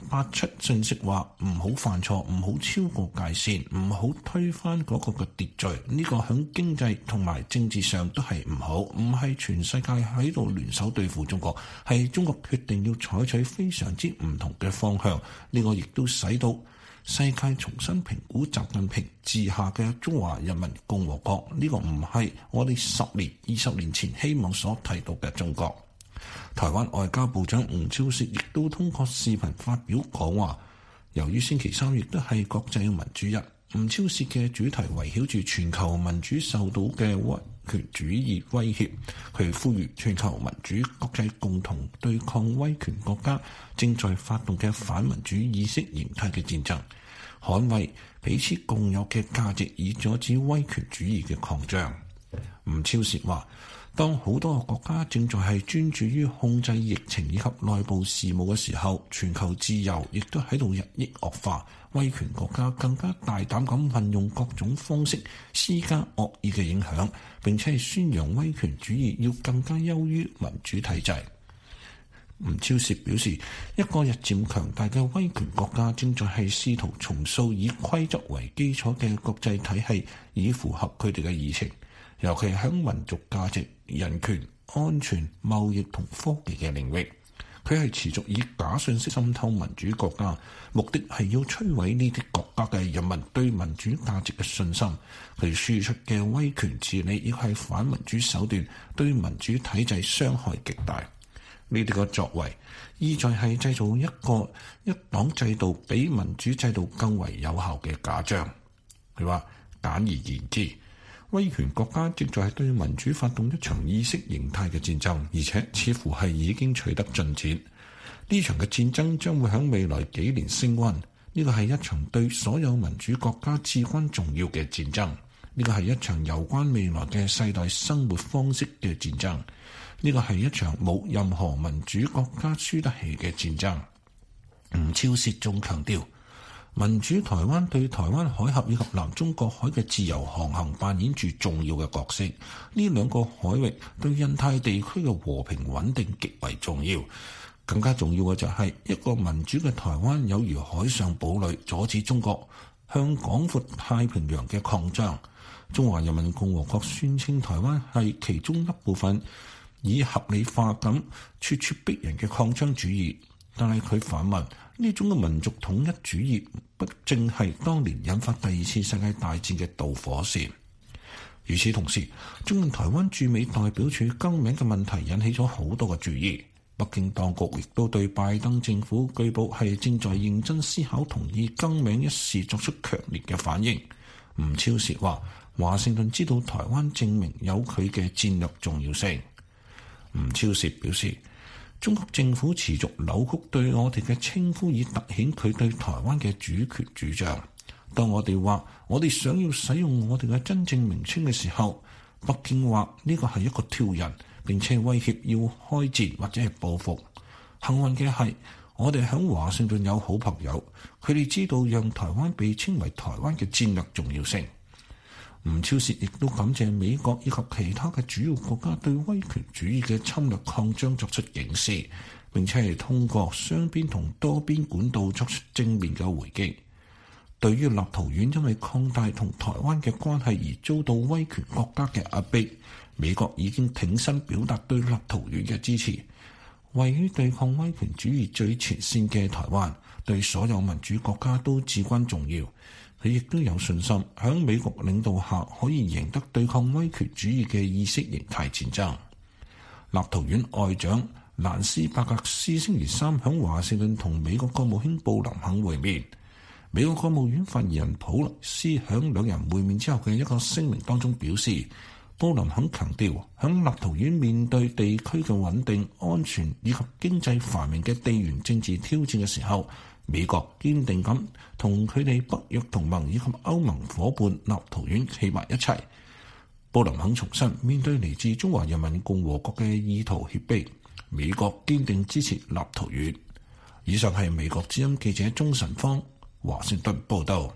發出信息話唔好犯錯，唔好超過界線，唔好推翻嗰個嘅秩序。呢個喺經濟同埋政治上都係唔好，唔係全世界喺度聯手對付中國，係中國決定要採取非常之唔同嘅方向。呢個亦都使到世界重新評估習近平治下嘅中華人民共和國。呢個唔係我哋十年、二十年前希望所提到嘅中國。台灣外交部長吳釗燮亦都通過視頻發表講話。由於星期三亦都係國際民主日，吳釗燮嘅主題圍繞住全球民主受到嘅威權主義威脅，佢呼籲全球民主國際共同對抗威權國家正在發動嘅反民主意識形態嘅戰爭，捍衛彼此共有嘅價值，以阻止威權主義嘅擴張。吳釗燮話，當好多個國家正在係專注於控制疫情以及內部事務嘅時候，全球自由亦都喺度日益惡化。威權國家更加大膽咁運用各種方式施加惡意嘅影響，並且係宣揚威權主義要更加優於民主體制。吳釗燮表示，一個日漸強大嘅威權國家正在係試圖重塑以規則為基礎嘅國際體系，以符合佢哋嘅議程。尤其喺民族價值、人權、安全、貿易同科技嘅領域，佢係持續以假信息滲透民主國家，目的係要摧毀呢啲國家嘅人民對民主價值嘅信心。佢輸出嘅威權治理亦係反民主手段，對民主體制傷害極大。呢啲嘅作為，意在係製造一個一黨制度比民主制度更為有效嘅假象。佢話，簡而言之，威權國家正在對民主發動一場意識形態嘅戰爭，而且似乎係已經取得進展。呢場嘅戰爭將會喺未來幾年升溫。呢個係一場對所有民主國家至關重要嘅戰爭。呢個係一場有關未來嘅世代生活方式嘅戰爭。呢個係一場冇任何民主國家輸得起嘅戰爭。吳釗燮仲強調，民主台灣對台灣海峽以及南中國海嘅自由航行扮演住重要嘅角色。呢兩個海域對印太地區嘅和平穩定極為重要。更加重要嘅就係一個民主嘅台灣有如海上堡壘，阻止中國向廣闊太平洋嘅擴張。中華人民共和國宣稱台灣係其中一部分，以合理化咁咄咄逼人嘅擴張主義。但係佢反問，呢種嘅民族統一主義不正係當年引發第二次世界大戰嘅導火線？與此同時，中印台灣駐美代表處更名嘅問題引起咗好多嘅注意。北京當局亦都對拜登政府據報係正在認真思考同意更名一事作出強烈嘅反應。吳釗燮話，華盛頓知道台灣證明有佢嘅戰略重要性。吳釗燮表示，中國政府持續扭曲對我哋嘅稱呼，以凸顯佢對台灣嘅主權主張。當我哋話我哋想要使用我哋嘅真正名稱嘅時候，北京話呢個係一個挑釁，並且威脅要開戰或者係報復。幸運嘅係，我哋喺華盛頓有好朋友，佢哋知道讓台灣被稱為台灣嘅戰略重要性。吳釗燮亦都感謝美國以及其他嘅主要國家對威權主義嘅侵略擴張作出警示，並且係通過雙邊同多邊管道作出正面嘅回擊。對於立陶宛因為擴大同台灣嘅關係而遭到威權國家嘅壓迫，美國已經挺身表達對立陶宛嘅支持。位於對抗威權主義最前線嘅台灣，對所有民主國家都至關重要。佢亦都有信心，喺美國領導下可以贏得對抗威權主義嘅意識形態戰爭。立陶宛外長蘭斯伯格斯星期三喺華盛頓同美國國務卿布林肯會面。美國國務院發言人普萊斯喺兩人會面之後嘅一個聲明當中表示，布林肯強調，喺立陶宛面對地區嘅穩定、安全以及經濟繁榮嘅地緣政治挑戰嘅時候，美國堅定咁同佢哋北約同盟以及歐盟夥伴立陶宛企埋一齊。布林肯重申，面對嚟自中華人民共和國嘅意圖脅迫，美國堅定支持立陶宛。以上係美國之音記者鍾晨芳華盛頓報道。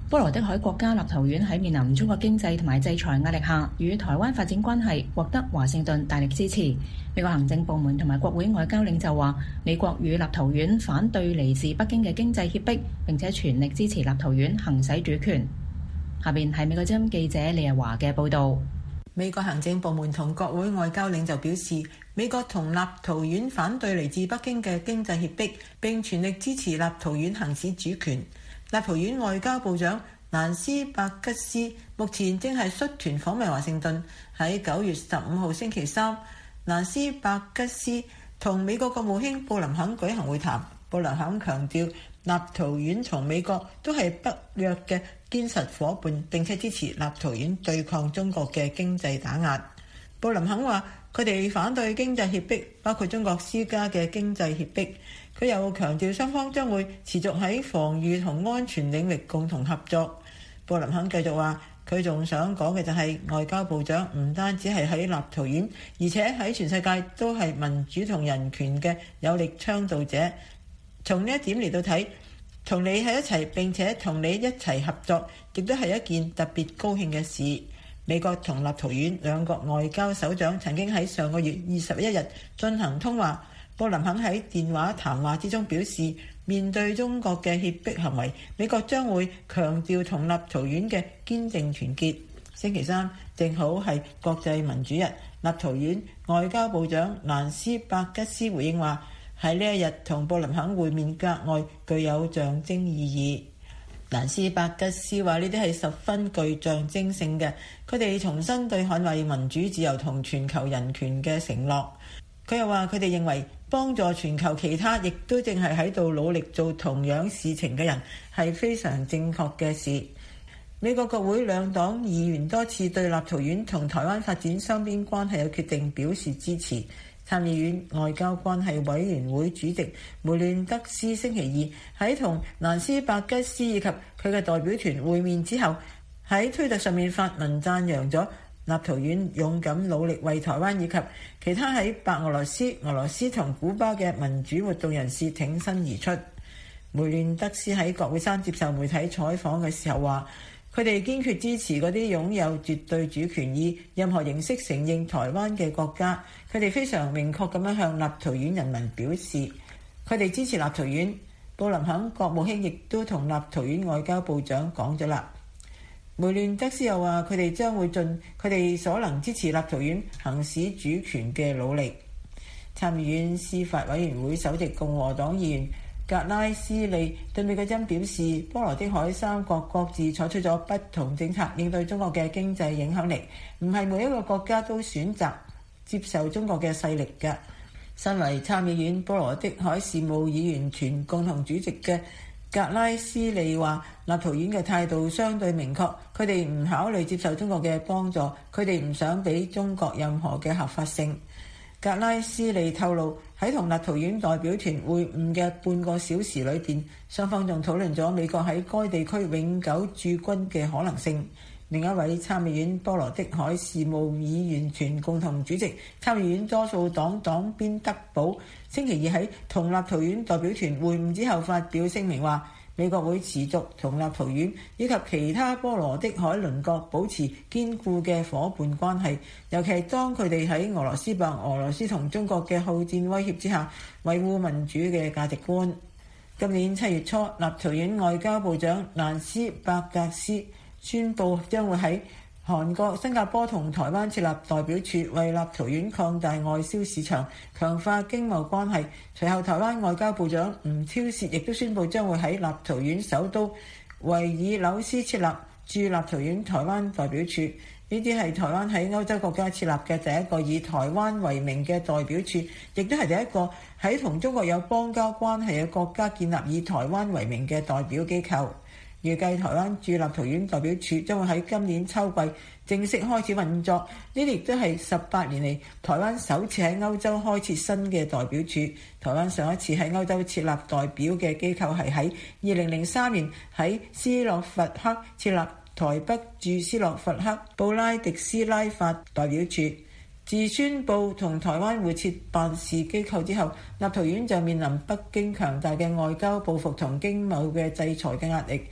波羅的海國家立陶宛喺面臨中國經濟同埋制裁壓力下，與台灣發展關係獲得華盛頓大力支持。美國行政部門同埋國會外交領袖話，美國與立陶宛反對嚟自北京嘅經濟脅迫，並且全力支持立陶宛行使主權。下邊係美國之音記者李日華嘅報導。 美國行政部門同國會外交領袖表示，美國同立陶宛反對嚟自北京嘅經濟脅迫，並全力支持立陶宛行使主權。立陶宛外交部長蘭斯伯吉斯目前正係率團訪問華盛頓。喺九月十五號星期三，蘭斯伯吉斯同美國國務卿布林肯舉行會談。布林肯強調，立陶宛同美國都係北約嘅堅實夥伴，並且支持立陶宛對抗中國嘅經濟打壓。布林肯話，佢哋反對經濟脅迫，包括中國施加嘅經濟脅迫。佢又強調雙方將會持續喺防禦同安全領域共同合作。布林肯繼續話，佢仲想講嘅就係外交部長唔單止係喺立陶宛，而且喺全世界都係民主同人權嘅有力倡導者。從呢一點嚟到睇，同你喺一齊並且同你一齊合作，亦都係一件特別高興嘅事。美國同立陶宛兩國外交首長曾經喺上個月二十一日進行通話。布林肯喺電話談話之中表示，面對中國嘅脅迫行為，美國將會強調同立陶宛嘅堅定團結。星期三正好係國際民主日，立陶宛外交部長蘭斯伯吉斯回應話，喺呢一日同布林肯會面格外具有象徵意義。蘭斯伯吉斯話呢啲係十分具象徵性嘅，佢哋重申對捍衛民主自由同全球人權嘅承諾。佢又話佢哋認為幫助全球其他亦都正係喺度努力做同樣事情嘅人係非常正確嘅事。美國國會兩黨議員多次對立陶宛同台灣發展雙邊關係嘅決定表示支持。參議院外交關係委員會主席梅亂德斯星期二喺同蘭斯伯吉斯以及佢嘅代表團會面之後，喺推特上面發文讚揚咗立陶宛勇敢努力為台灣以及其他喺白俄羅斯、俄羅斯同古巴嘅民主活動人士挺身而出。梅亂德斯喺國會山接受媒體採訪嘅時候話，佢哋堅決支持嗰啲擁有絕對主權以任何形式承認台灣嘅國家。佢哋非常明確咁樣向立陶宛人民表示，佢哋支持立陶宛。布林肯國務卿亦都同立陶宛外交部長講咗啦。梅亂德斯又話，佢哋將會盡佢哋所能支持立陶宛行使主權嘅努力。參議院司法委員會首席共和黨議員格拉斯利對美國之音表示，波羅的海三國各自採取咗不同政策應對中國嘅經濟影響力，唔係每一個國家都選擇接受中國嘅勢力嘅。身為參議院波羅的海事務議員團共同主席嘅格拉斯利話，立陶宛嘅態度相對明確，佢哋唔考慮接受中國嘅幫助，佢哋唔想俾中國任何嘅合法性。格拉斯利透露，喺同立陶宛代表團會晤嘅半個小時裏邊，雙方仲討論咗美國喺該地區永久駐軍嘅可能性。另一位參議院波羅的海事務議員團共同主席參議院多數黨黨鞭德寶星期二喺同立陶宛代表團會晤之後發表聲明話，美國會持續同立陶宛以及其他波羅的海鄰國保持堅固嘅夥伴關係，尤其係當佢哋喺俄羅斯、白俄羅斯同中國嘅好戰威脅之下維護民主嘅價值觀。今年七月初，立陶宛外交部長蘭斯伯格斯宣布將會喺韓國、新加坡同台灣設立代表處，為立陶宛擴大外銷市場、強化經貿關係。隨後，台灣外交部長吳釗燮亦都宣布將會喺立陶宛首都維爾紐斯設立駐立陶宛台灣代表處。呢啲係台灣喺歐洲國家設立嘅第一個以台灣為名嘅代表處，亦都係第一個喺同中國有邦交關係嘅國家建立以台灣為名嘅代表機構。預計台灣駐立陶宛代表處將會喺今年秋季正式開始運作，呢啲亦都係十八年嚟台灣首次喺歐洲開設新嘅代表處。台灣上一次喺歐洲設立代表嘅機構係喺二零零三年喺斯洛伐克設立台北駐斯洛伐克布拉迪斯拉法代表處。自宣布同台灣會設辦事機構之後，立陶宛就面臨北京強大嘅外交報復同經貿嘅制裁嘅壓力。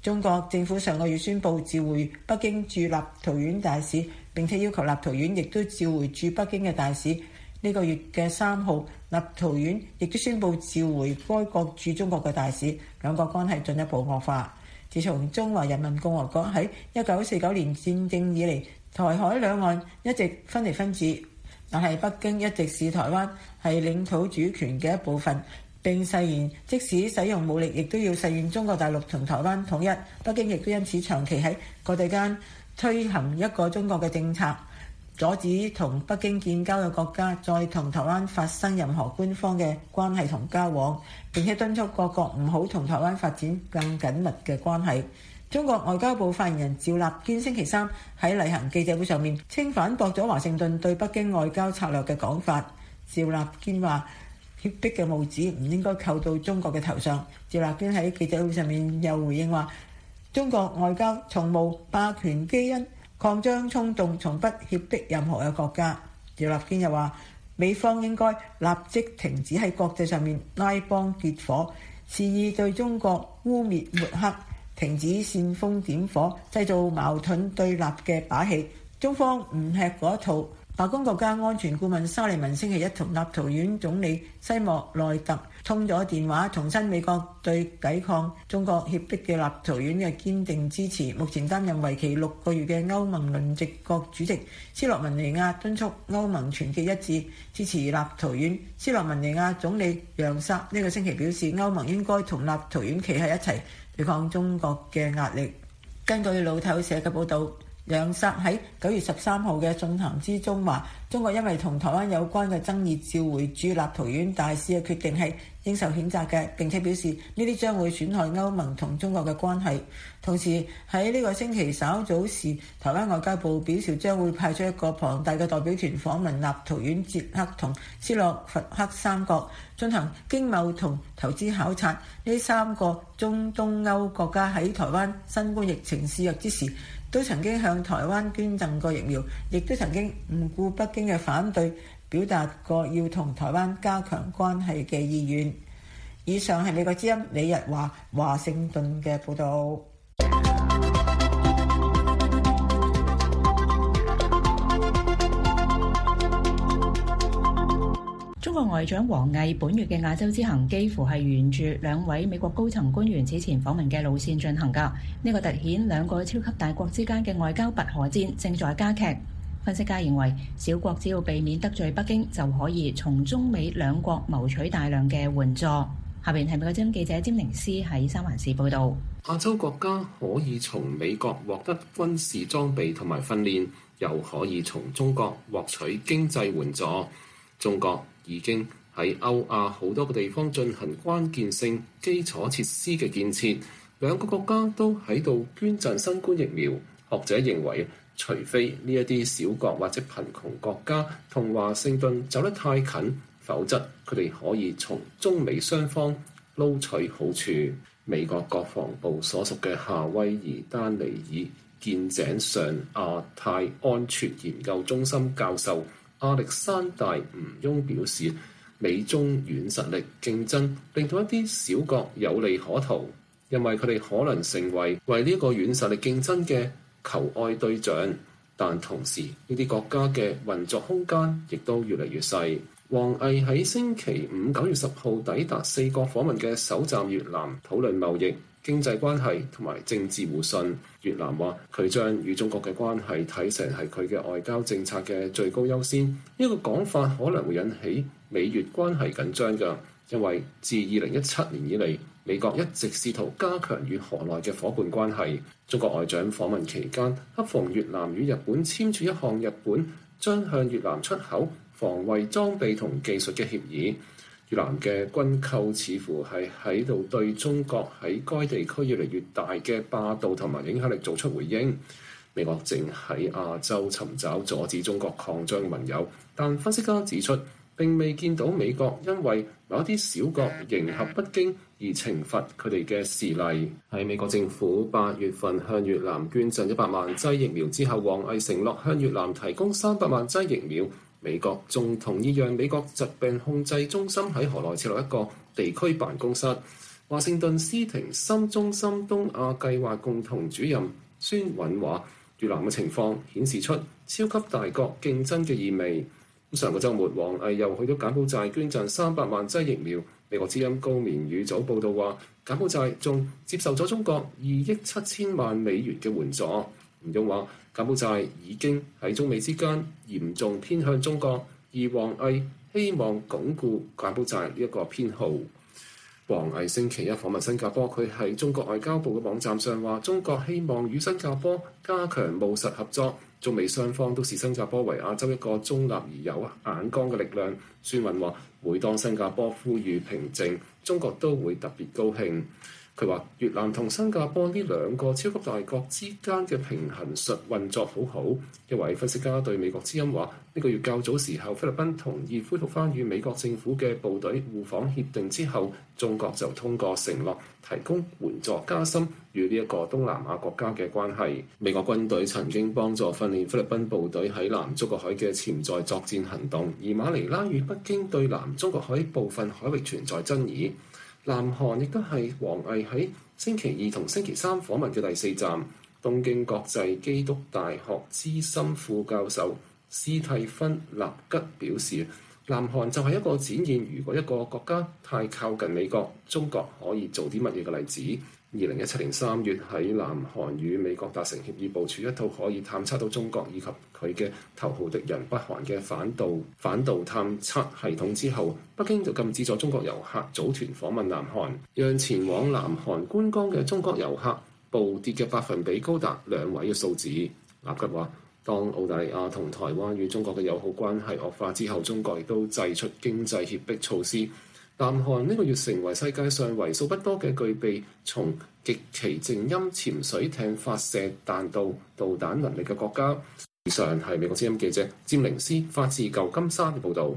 中國政府上個月宣布召回北京駐立陶宛大使，並且要求立陶宛亦都召回駐北京嘅大使。呢個月嘅三號，立陶宛亦都宣布召回該國駐中國嘅大使，兩國關係進一步惡化。自從中華人民共和國喺一九四九年戰爭以嚟，台海兩岸一直分離分治，但係北京一直視台灣係領土主權嘅一部分，並誓言即使使用武力，亦都要實現中國大陸同台灣統一。北京亦都因此長期喺各地間推行一個中國嘅政策，阻止同北京建交嘅國家再同台灣發生任何官方嘅關係同交往，並且敦促各國唔好同台灣發展更緊密嘅關係。中國外交部發言人趙立堅星期三喺例行記者會上面稱反駁咗華盛頓對北京外交策略嘅講法。趙立堅話：脅迫嘅帽子唔應該扣到中國嘅頭上。趙立堅喺記者會上面又回應話：中國外交從無霸權基因、擴張衝動，從不脅迫任何嘅國家。趙立堅又話：美方應該立即停止喺國際上面拉幫結伙，肆意對中國污蔑抹黑，停止煽風點火、製造矛盾對立嘅把戲。中方唔吃嗰套。白宮國家安全顧問沙利文星期一同立陶宛總理西莫內特通咗電話，重申美國對抵抗中國脅迫嘅立陶宛嘅堅定支持。目前擔任為期六個月嘅歐盟輪值國主席斯洛文尼亞敦促歐盟團結一致支持立陶宛。斯洛文尼亞總理楊薩呢個星期表示，歐盟應該同立陶宛企喺一齊對抗中國嘅壓力。根據路透社嘅報導，楊薩喺九月十三號嘅信函之中話，中國因為同台灣有關嘅爭議召回駐立陶宛大使嘅決定係應受譴責嘅，並且表示呢啲將會損害歐盟同中國嘅關係。同時喺呢個星期稍早時，台灣外交部表示將會派出一個龐大嘅代表團訪問立陶宛、捷克同斯洛伐克三國，進行經貿同投資考察。呢三個中東歐國家喺台灣新冠疫情肆虐之時，都曾經向台灣捐贈過疫苗，亦都曾經唔顧北京嘅反對，表達過要同台灣加強關係嘅意願。以上係美國之音李日華華盛頓嘅報導。 中國外長王毅本月嘅亞洲之行幾乎係沿住兩位美國高層官員此前訪問嘅路線進行㗎。呢個突顯兩個超級大國之間嘅外交拔河戰正在加劇。分析家認為，小國只要避免得罪北京，就可以從中美兩國謀取大量嘅援助。下邊係美國之音記者詹寧斯喺三藩市報導。 亞洲國家可以從美國獲得軍事裝備同埋訓練，又可以從中國獲取經濟援助。中國已經喺歐亞好多個地方進行關鍵性基礎設施嘅建設，兩個國家都喺度捐贈新冠疫苗。學者認為，除非呢一啲小國或者貧窮國家同華盛頓走得太近，否則佢哋可以從中美雙方撈取好處。美國國防部所屬嘅夏威夷丹尼爾見井上亞太安全研究中心教授亞歷山大吳庸表示，美中軟實力競爭令到一啲小國有利可圖，因為佢哋可能成為為呢個軟實力競爭嘅求愛對象，但同時呢啲國家嘅運作空間亦都越嚟越細。王毅喺星期五九月十號抵達四國訪問嘅首站越南，討論貿易、經濟關係同埋政治互信。越南話佢將與中國嘅關係睇成係佢嘅外交政策嘅最高優先。呢、這個講法可能會引起美越關係緊張㗎，因為自二零一七年以嚟，美國一直試圖加強與河內嘅伙伴關係。中國外長訪問期間，恰逢越南與日本簽署一項日本將向越南出口防衛裝備同技術嘅協議。越南嘅軍購似乎係喺度對中國喺該地區越嚟越大嘅霸道同埋影響力做出回應。美國正喺亞洲尋找阻止中國擴張嘅盟友，但分析家指出，並未見到美國因為某一啲小國迎合北京而懲罰佢哋嘅事例。喺美國政府八月份向越南捐贈一百萬劑疫苗之後，王毅承諾向越南提供三百萬劑疫苗。美國仲同意讓美國疾病控制中心喺河內設立一個地區辦公室。 華盛頓斯廷森中心東亞計劃共同主任孫允話：越南嘅情況顯示出超級大國競爭嘅意味。上個週末，王毅又去到柬埔寨捐贈三百萬劑疫苗。美國之音高棉語組報道話，柬埔寨仲接受咗中國二億七千萬美元嘅援助。吳勇話，柬埔寨已經喺中美之間嚴重偏向中國，而王毅希望鞏固柬埔寨呢一個偏好。王毅星期一訪問新加坡，佢喺中國外交部嘅網站上話，中國希望與新加坡加強務實合作。中美雙方都視新加坡為亞洲一個中立而有眼光嘅力量。孫允話，每當新加坡呼籲平靜，中國都會特別高興。佢話越南同新加坡呢兩個超級大國之間嘅平衡術運作好好。一位分析家對美國之音話，呢個月較早時候菲律賓同意恢復翻與美國政府嘅部隊互訪協定之後，中國就通過承諾提供援助，加深與呢一個東南亞國家嘅關係。美國軍隊曾經幫助訓練菲律賓部隊喺南中國海嘅潛在作戰行動，而馬尼拉與北京對南中國海部分海域存在爭議。南韓亦都係王毅喺星期二同星期三訪問嘅第四站。東京國際基督大學資深副教授斯蒂芬納吉表示，南韓就係一個展現如果一個國家太靠近美國，中國可以做啲乜嘢嘅例子。二零一七年三月喺南韓與美國達成協議，部署一套可以探測到中國以及佢嘅頭號敵人北韓嘅反導反導探測系統之後，北京就禁止咗中國遊客組團訪問南韓，讓前往南韓觀光嘅中國遊客暴跌嘅百分比高達兩位嘅數字。納吉話，當澳大利亞同台灣與中國嘅友好關係惡化之後，中國亦都祭出經濟脅迫措施。南韓呢個月成為世界上為數不多嘅具備從極其靜音潛水艇發射彈道導彈能力嘅國家。以上係美國之音記者詹寧斯發自舊金山嘅報導。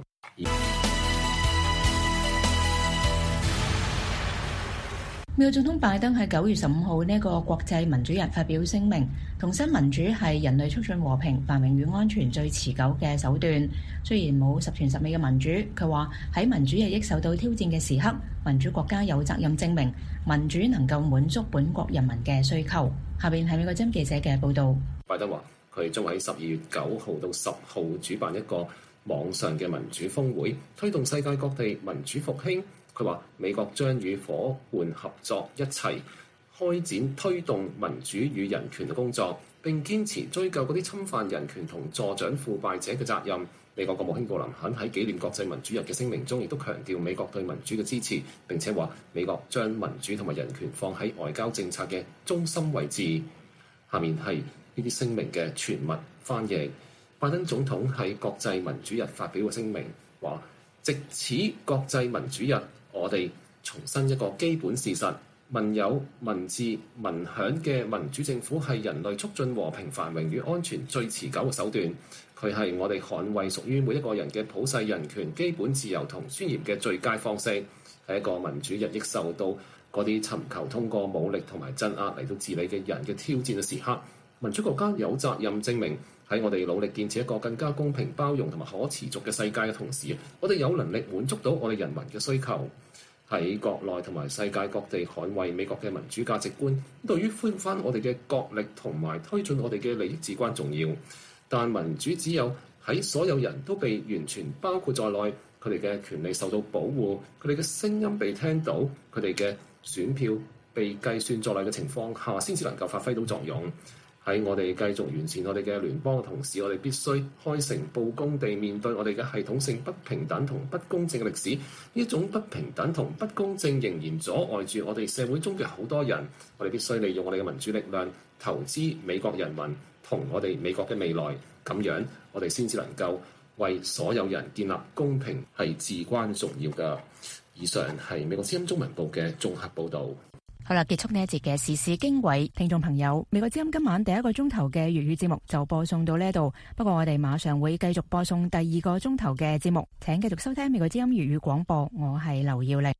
美國總統拜登喺九月十五號呢個國際民主日發表聲明，重申民主係人類促進和平、繁榮與安全最持久嘅手段。雖然冇十全十美嘅民主，佢話喺民主日益受到挑戰嘅時刻，民主國家有責任證明民主能夠滿足本國人民嘅需求。下邊係美國之音記者嘅報導。 拜登話佢將喺十二月九號到十號主辦一個網上嘅民主峰會，推動世界各地民主復興。佢話美國將與伙伴合作，一齊開展推動民主與人權嘅工作，並堅持追究嗰啲侵犯人權同助長腐敗者嘅責任。美國國務卿布林肯喺紀念國際民主日嘅聲明中，亦都強調美國對民主嘅支持，並且話美國將民主同埋人權放喺外交政策嘅中心位置。下面係呢啲聲明嘅全文翻譯。拜登總統喺國際民主日發表嘅聲明話，藉此國際民主日，我哋重申一個基本事實：民有、民治、民享嘅民主政府係人類促進和平、繁榮與安全最持久嘅手段。佢係我哋捍衛屬於每一個人嘅普世人權、基本自由同尊嚴嘅最佳方式。係一個民主日益受到嗰啲尋求通過武力同埋鎮壓嚟到治理嘅人嘅挑戰嘅時刻，民主國家有責任證明，喺我哋努力建設一個更加公平、包容同埋可持續嘅世界嘅同時，我哋有能力滿足到我哋人民嘅需求。喺國內同埋世界各地捍衛美國嘅民主價值觀，對於恢復翻我哋嘅國力同埋推進我哋嘅利益至關重要。但民主只有喺所有人都被完全包括在內，佢哋嘅權利受到保護，佢哋嘅聲音被聽到，佢哋嘅選票被計算在內嘅情況下，先至能夠發揮到作用。喺我哋繼續完善我哋嘅聯邦嘅同時，我哋必須開誠佈公地面對我哋嘅系統性不平等同不公正嘅歷史。呢一種不平等同不公正仍然阻礙住我哋社會中嘅好多人。我哋必須利用我哋嘅民主力量，投資美國人民同我哋美國嘅未來。咁樣我哋先至能夠為所有人建立公平，係至關重要㗎。以上係美國之音中文部嘅綜合報導。 好啦，結束呢一節嘅時事經緯，聽眾朋友，美國之音今晚第一個鐘頭嘅粵語節目就播送到呢度。不過我哋馬上會繼續播送第二個鐘頭嘅節目，請繼續收聽美國之音粵語廣播。我係劉耀玲。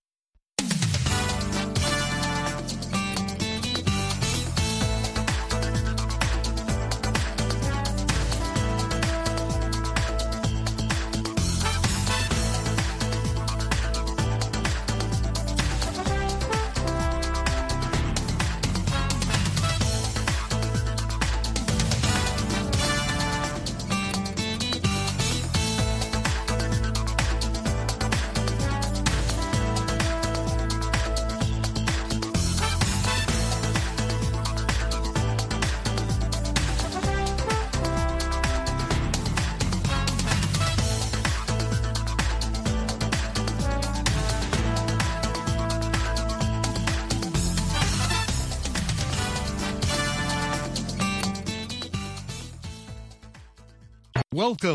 Welcome